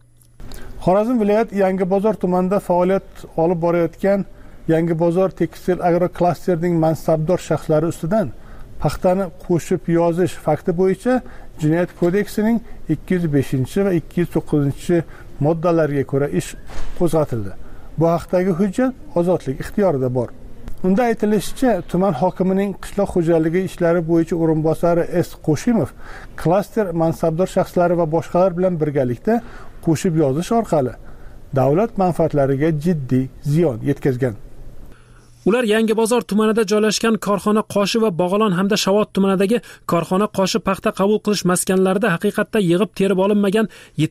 [SPEAKER 2] Xorazm viloyat Yangibozor tumanida faoliyat olib borayotgan Yangibozor tekstil agroklasterning mansabdor shaxslari ustidan paxtani qo'shib yozish fakti bo'yicha Jinoyat kodeksining 205 va 209 moddalariga ko'ra ish qo'zg'atildi. Bu haqdagi hujjat ozodlik ixtiyorida bor. Unda aytilishicha, tuman hokimining qishloq xo'jaligi ishlari bo'yicha o'rinbosari S. Qo'shimov klaster mansabdor shaxslari va boshqalar bilan birgalikda qo'shib yozish orqali davlat manfaatlariga jiddiy ziyon yetkazgan.
[SPEAKER 15] Ular Yangibozor tumanida joylashgan korxona Qoshi va Bog'olon hamda Shavot tumanidagi korxona Qoshi paxta qabul qilish maskanlarida haqiqatda yig'ib terib olinmagan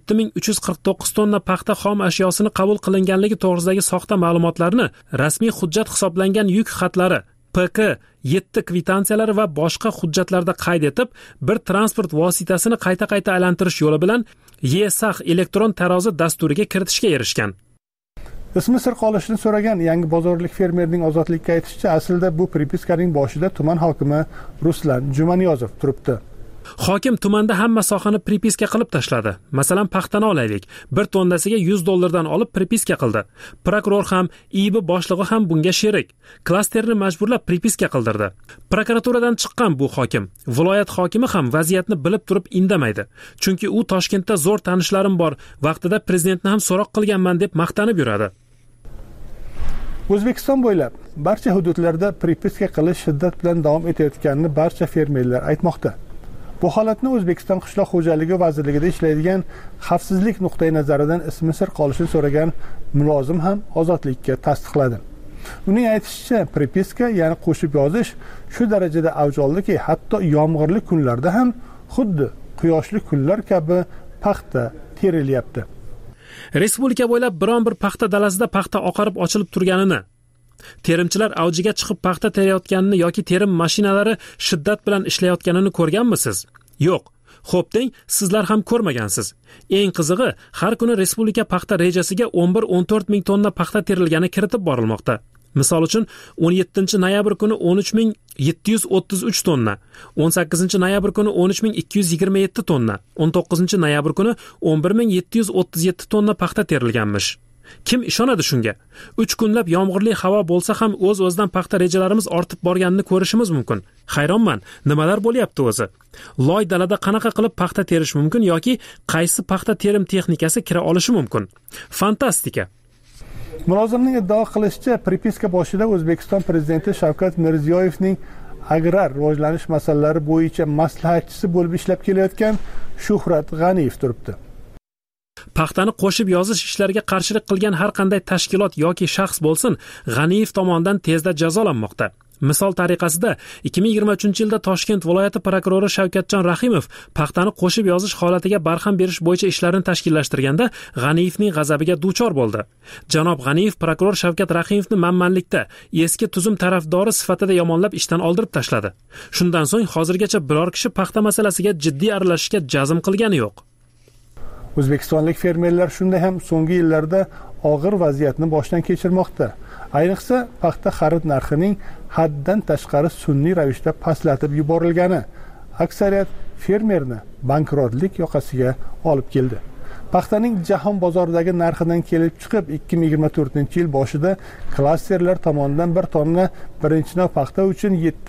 [SPEAKER 15] 7349 tonna paxta xom ashyosini qabul qilinganligi to'g'risidagi soxta ma'lumotlarni, rasmiy hujjat hisoblangan yuk xatlari, PK 7 kvitantsiyalari va boshqa hujjatlarda qayd etib, bir transport vositasini qayta aylantirish yo'li bilan YESAX elektron tarozi dasturiga kiritishga erishgan.
[SPEAKER 2] Ismi sir qolishini so'ragan Yangibozorlik fermerning ozodlikka aytishicha, aslida bu pripiskaning boshida tuman hokimi Ruslan Jumaniyozov turibdi.
[SPEAKER 15] Hokim tumanda hamma sohani pripiska qilib tashladi. Masalan, paxtani olaylik. 1 tonnasiga $100 olib pripiska qildi. Prokuror ham, IIB boshlig'i ham bunga sherik. Klasterni majburlab pripiska qildirdi. Prokuraturadan chiqqan bu hokim, viloyat hokimi ham vaziyatni bilib turib indamaydi. Chunki u Toshkentda zo'r tanishlarim bor, vaqtida prezidentni ham so'roq qilganman deb maqtanib yuradi.
[SPEAKER 2] O'zbekiston bo'ylab barcha hududlarda pripiska qilish shiddat bilan davom etayotganini barcha fermerlar aytmoqda. Bu holatni O'zbekiston qishloq xo'jaligi vazirligida ishlaydigan xavfsizlik nuqtai nazaridan ismi sir qolishini so'ragan mulozim ham ozodlikka tasdiqladi. Uning aytishicha, pripiska, ya'ni qo'shib yozish shu darajada avj oldiki, hatto yomg'irli kunlarda ham xuddi quyoshli kunlar kabi paxta terilyapti.
[SPEAKER 15] Respublika bo'ylab biron bir paxta dalasida paxta oqarib ochilib turganini, terimchilar avjiga chiqib paxta terayotganini yoki terim mashinalari shiddat bilan ishlayotganini ko'rganmisiz? Yo'q. Xo'p deng, sizlar ham ko'rmagansiz. Eng qizig'i, har kuni respublika paxta rejasiga 11-14 ming tonna paxta terilgani kiritib borilmoqda. Misol uchun 17 noyabr kuni 13733 tonna, 18 noyabr kuni 13227 tonna, 19 noyabr kuni 11737 tonna paxta terilganmish. Kim ishonadi shunga? 3 kunlab yomg'irli havo bo'lsa ham o'z-o'zidan paxta rejalarimiz ortib borganini ko'rishimiz mumkin. Hayronman, nimalar bo'lyapti o'zi? Loy dalada qanaqa qilib paxta terish mumkin yoki qaysi paxta terim texnikasi kira olishi mumkin? Fantastika.
[SPEAKER 2] Mulozimning iddao qilishicha, pripiska boshida O'zbekiston prezidenti Shavkat Mirziyoyevning agrar rivojlanish masalalari bo'yicha maslahatchisi bo'lib ishlab kelayotgan Shuhrat G'aniyev turibdi.
[SPEAKER 15] paxtani qo'shib yozish ishlariga qarshilik qilgan har qanday tashkilot yoki shaxs bo'lsin, G'aniyev tomonidan tezda jazolanmoqda. Misol tariqasida 2023-yilda Toshkent viloyati prokurori Shavkatjon Rahimov paxtani qo'shib yozish holatiga barham berish bo'yicha ishlarni tashkillashtirganda G'aniyevning g'azabiga duchor bo'ldi. Janob G'aniyev prokuror Shavkat Rahimovni manmanlikda eski tuzum tarafdori sifatida yomonlab ishdan oldirib tashladi. Shundan so'ng hozirgacha biror kishi paxta masalasiga jiddiy aralashishga jazm qilgani yo'q.
[SPEAKER 2] O'zbekistonlik fermerlar shunday ham so'nggi yillarda og'ir vaziyatni boshdan kechirmoqda. Ayniqsa paxta xarid narxining haddan tashqari sun'iy ravishda pastlatib yuborilgani aksariyat fermerni bankrotlik yoqasiga olib keldi. Paxtaning jahon bozoridagi narxidan kelib chiqib 2024-yil boshida klasterlar tomonidan bir tonna birinchi navbat paxta uchun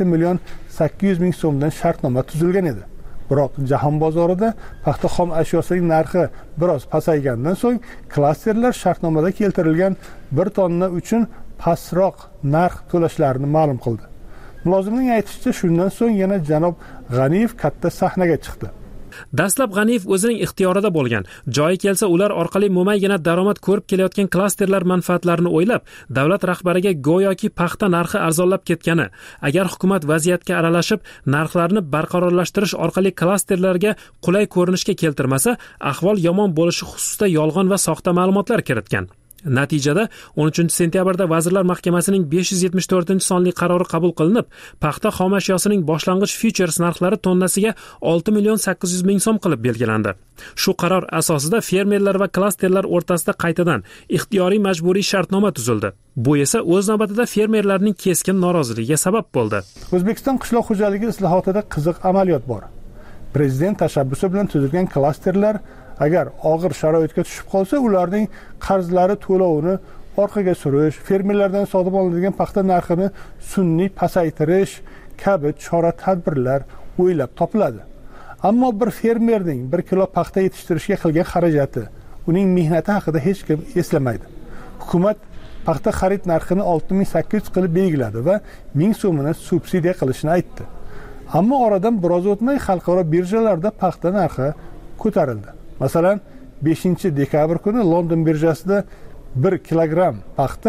[SPEAKER 2] 7.800.000 so'mdan shartnoma tuzilgan edi. Biroq jahon bozorida paxta xom ashyosining narxi biroz pasaygandan so'ng klasterlar shartnomada keltirilgan bir tonna uchun pastroq narx to'lashlarini ma'lum qildi. Mulozimning aytishicha, shundan so'ng yana janob G'aniyev katta sahnaga chiqdi.
[SPEAKER 15] Dastlab G'aniyev o'zining ixtiyorida bo'lgan, joyi kelsa ular orqali mo'maygina daromad ko'rib kelayotgan klasterlar manfaatlarini o'ylab, davlat rahbariga go'yoki paxta narxi arzonlab ketgani, agar hukumat vaziyatga aralashib, narxlarni barqarorlashtirish orqali klasterlarga qulay ko'rinishga keltirmasa, ahvol yomon bo'lishi xususida yolg'on va soxta ma'lumotlar kiritgan. Natijada 13-sentyabrda Vazirlar Mahkamasining 574-sonli qarori qabul qilinib, paxta xom ashyosining boshlang'ich futures narxlari tonnasiga 6.800.000 so'm qilib belgilandi. Shu qaror asosida fermerlar va klasterlar o'rtasida qaytadan ixtiyoriy majburiy shartnoma tuzildi. Bu esa o'z navbatida fermerlarning keskin noroziligiga sabab bo'ldi.
[SPEAKER 2] O'zbekiston qishloq xo'jaligi islohotida qiziq amaliyot bor. Prezident tashabbusi bilan tuzilgan klasterlar agar og'ir sharoitga tushib qolsa, ularning qarzlari to'lovini orqaga surish, fermerlardan sotib olinadigan paxta narxini sun'iy pasaytirish kabi chora-tadbirlar o'ylab topiladi. Ammo bir fermerning 1 kilo paxta yetishtirishga qilgan xarajati, uning mehnati haqida hech kim eslamaydi. Hukumat paxta xarid narxini 6.800 qilib belgiladi va 1000 so'mini subsidiya qilishini aytdi. Ammo oradan biroz o'tmay xalqaro birjalarda paxta narxi ko'tarildi. Masalan, 5-dekabr kuni London birjasida 1 kilogramm paxta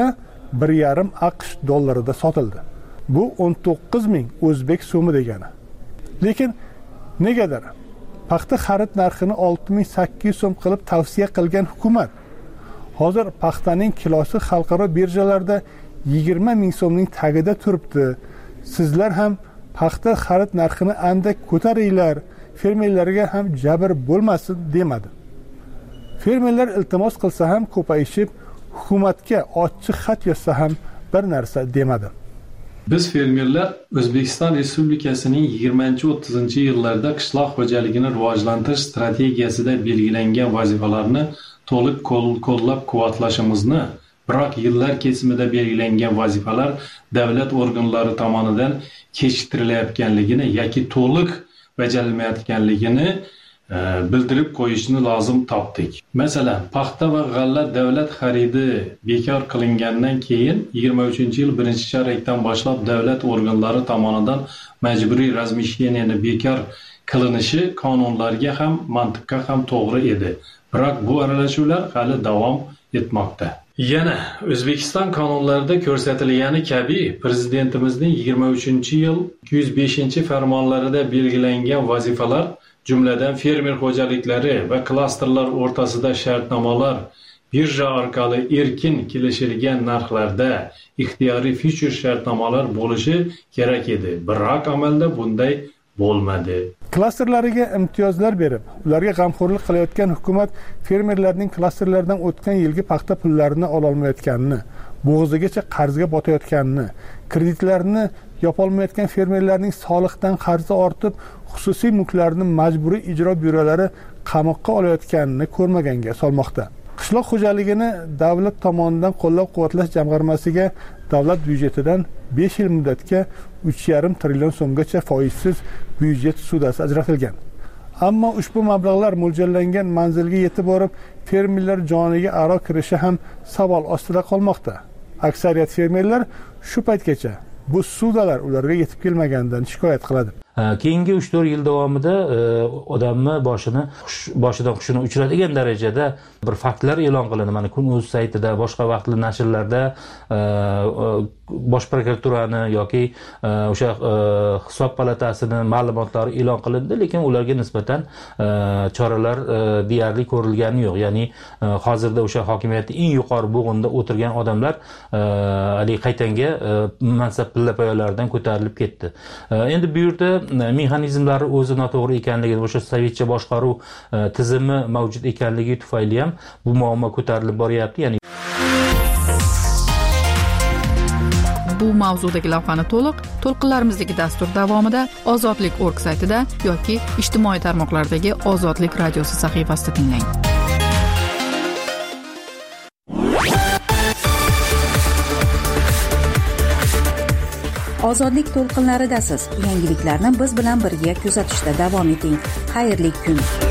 [SPEAKER 2] 1,5 AQSh dollarida sotildi. Bu 19.000 o'zbek so'mi degani. Lekin negadir paxta xarid narxini 6.800 so'm qilib tavsiya qilgan hukumat hozir paxtaning kilosi xalqaro birjalarda 20.000 so'mning tagida turibdi. Sizlar ham paxta xarid narxini andak ko'taringlar, fermerlarga ham jabr bo'lmasin demadi. Fermerlar iltimos qilsa ham ko'payishib, hukumatga ochiq xat yozsa ham bir narsa demadi.
[SPEAKER 17] Biz fermerlar O'zbekiston Respublikasining 20-30-yillarda qishloq xo'jaligini rivojlantirish strategiyasida belgilangan vazifalarni to'liq qo'llab-quvvatlashimizni, biroq yillar kesimida belgilangan vazifalar davlat organlari tomonidan kechiktirilayotganligini yoki to'liq bajarilmayotganligini bildirib qo'yishni lozim topdik. Masalan, paxta va g'alla davlat xaridi bekor qilingandan keyin 23-yil 1-chorakdan boshlab davlat organlari tomonidan majburiy razmisheniyani bekor qilinishi qonunlarga ham, mantiqqa ham to'g'ri edi. Biroq bu aralashuvlar hali davom etmoqda. Yana O'zbekiston qonunlarida ko'rsatilgani kabi prezidentimizning 23-yil 205-farmonlarida belgilangan vazifalar, jumladan fermer xo'jaliklari va klasterlar o'rtasida shartnomalar birja orqali erkin kelishilgan narxlarda ixtiyoriy future shartnomalar bo'lishi kerak edi. Biroq amalda bunday bo'lmadi.
[SPEAKER 2] Klasterlariga imtiyozlar berib, ularga g'amxo'rlik qilayotgan hukumat fermerlarning klasterlardan o'tgan yilgi paxta pullarini ola olmayotganini, bo'g'zigacha qarzga botayotganini, kreditlarini yopolmayotgan fermerlarning soliqdan qarzi ortib, xususiy mulklarni majburiy ijro byurolari qamoqqa olayotganini ko'rmaganga solmoqda. Qishloq xo'jaligini davlat tomonidan qo'llab-quvvatlash jamg'armasiga davlat byudjetidan 5 yil muddatga 3,5 trillion so'mgacha foizsiz byudjet sudasi ajratilgan. Ammo ushbu mablag'lar mo'ljallangan manzilga yetib borib, fermerlar joniga aro kirishi ham savol ostida qolmoqda. Aksariyat fermerlar shu paytgacha bu sudalar ularga yetib kelmaganidan shikoyat qiladi.
[SPEAKER 16] keyingi 3-4 yil davomida odamni boshidan hushini uchiradigan darajada bir faktlar e'lon qilindi. Mana Kun.uz saytida, boshqa vaqtli nashrlarda bosh prokuraturani yoki o'sha hisob palatasini ma'lumotlari e'lon qilindi, lekin ularga nisbatan choralar deyarli ko'rilgani yo'q. Ya'ni hozirda o'sha hokimiyatning eng yuqori bo'g'inda o'tirgan odamlar haligi qaytanga mansab pillapoyalaridan ko'tarilib ketdi. Endi bu yerda mexanizmlari o'zi noto'g'ri ekanligi, o'sha sovetcha boshqaruv tizimi mavjud ekanligi tufayli ham bu muammo ko'tarilib boryapti. Ya'ni
[SPEAKER 4] bu mavzudagi lavhani to'lqinlarimizdagi dastur davomida Ozodlik.org saytida yoki ijtimoiy tarmoqlardagi Ozodlik radiosi sahifasida tinglang.
[SPEAKER 6] Ozodlik to'lqinlaridasiz. Yangiliklarni biz bilan birga kuzatishda davom eting. Xayrli kun.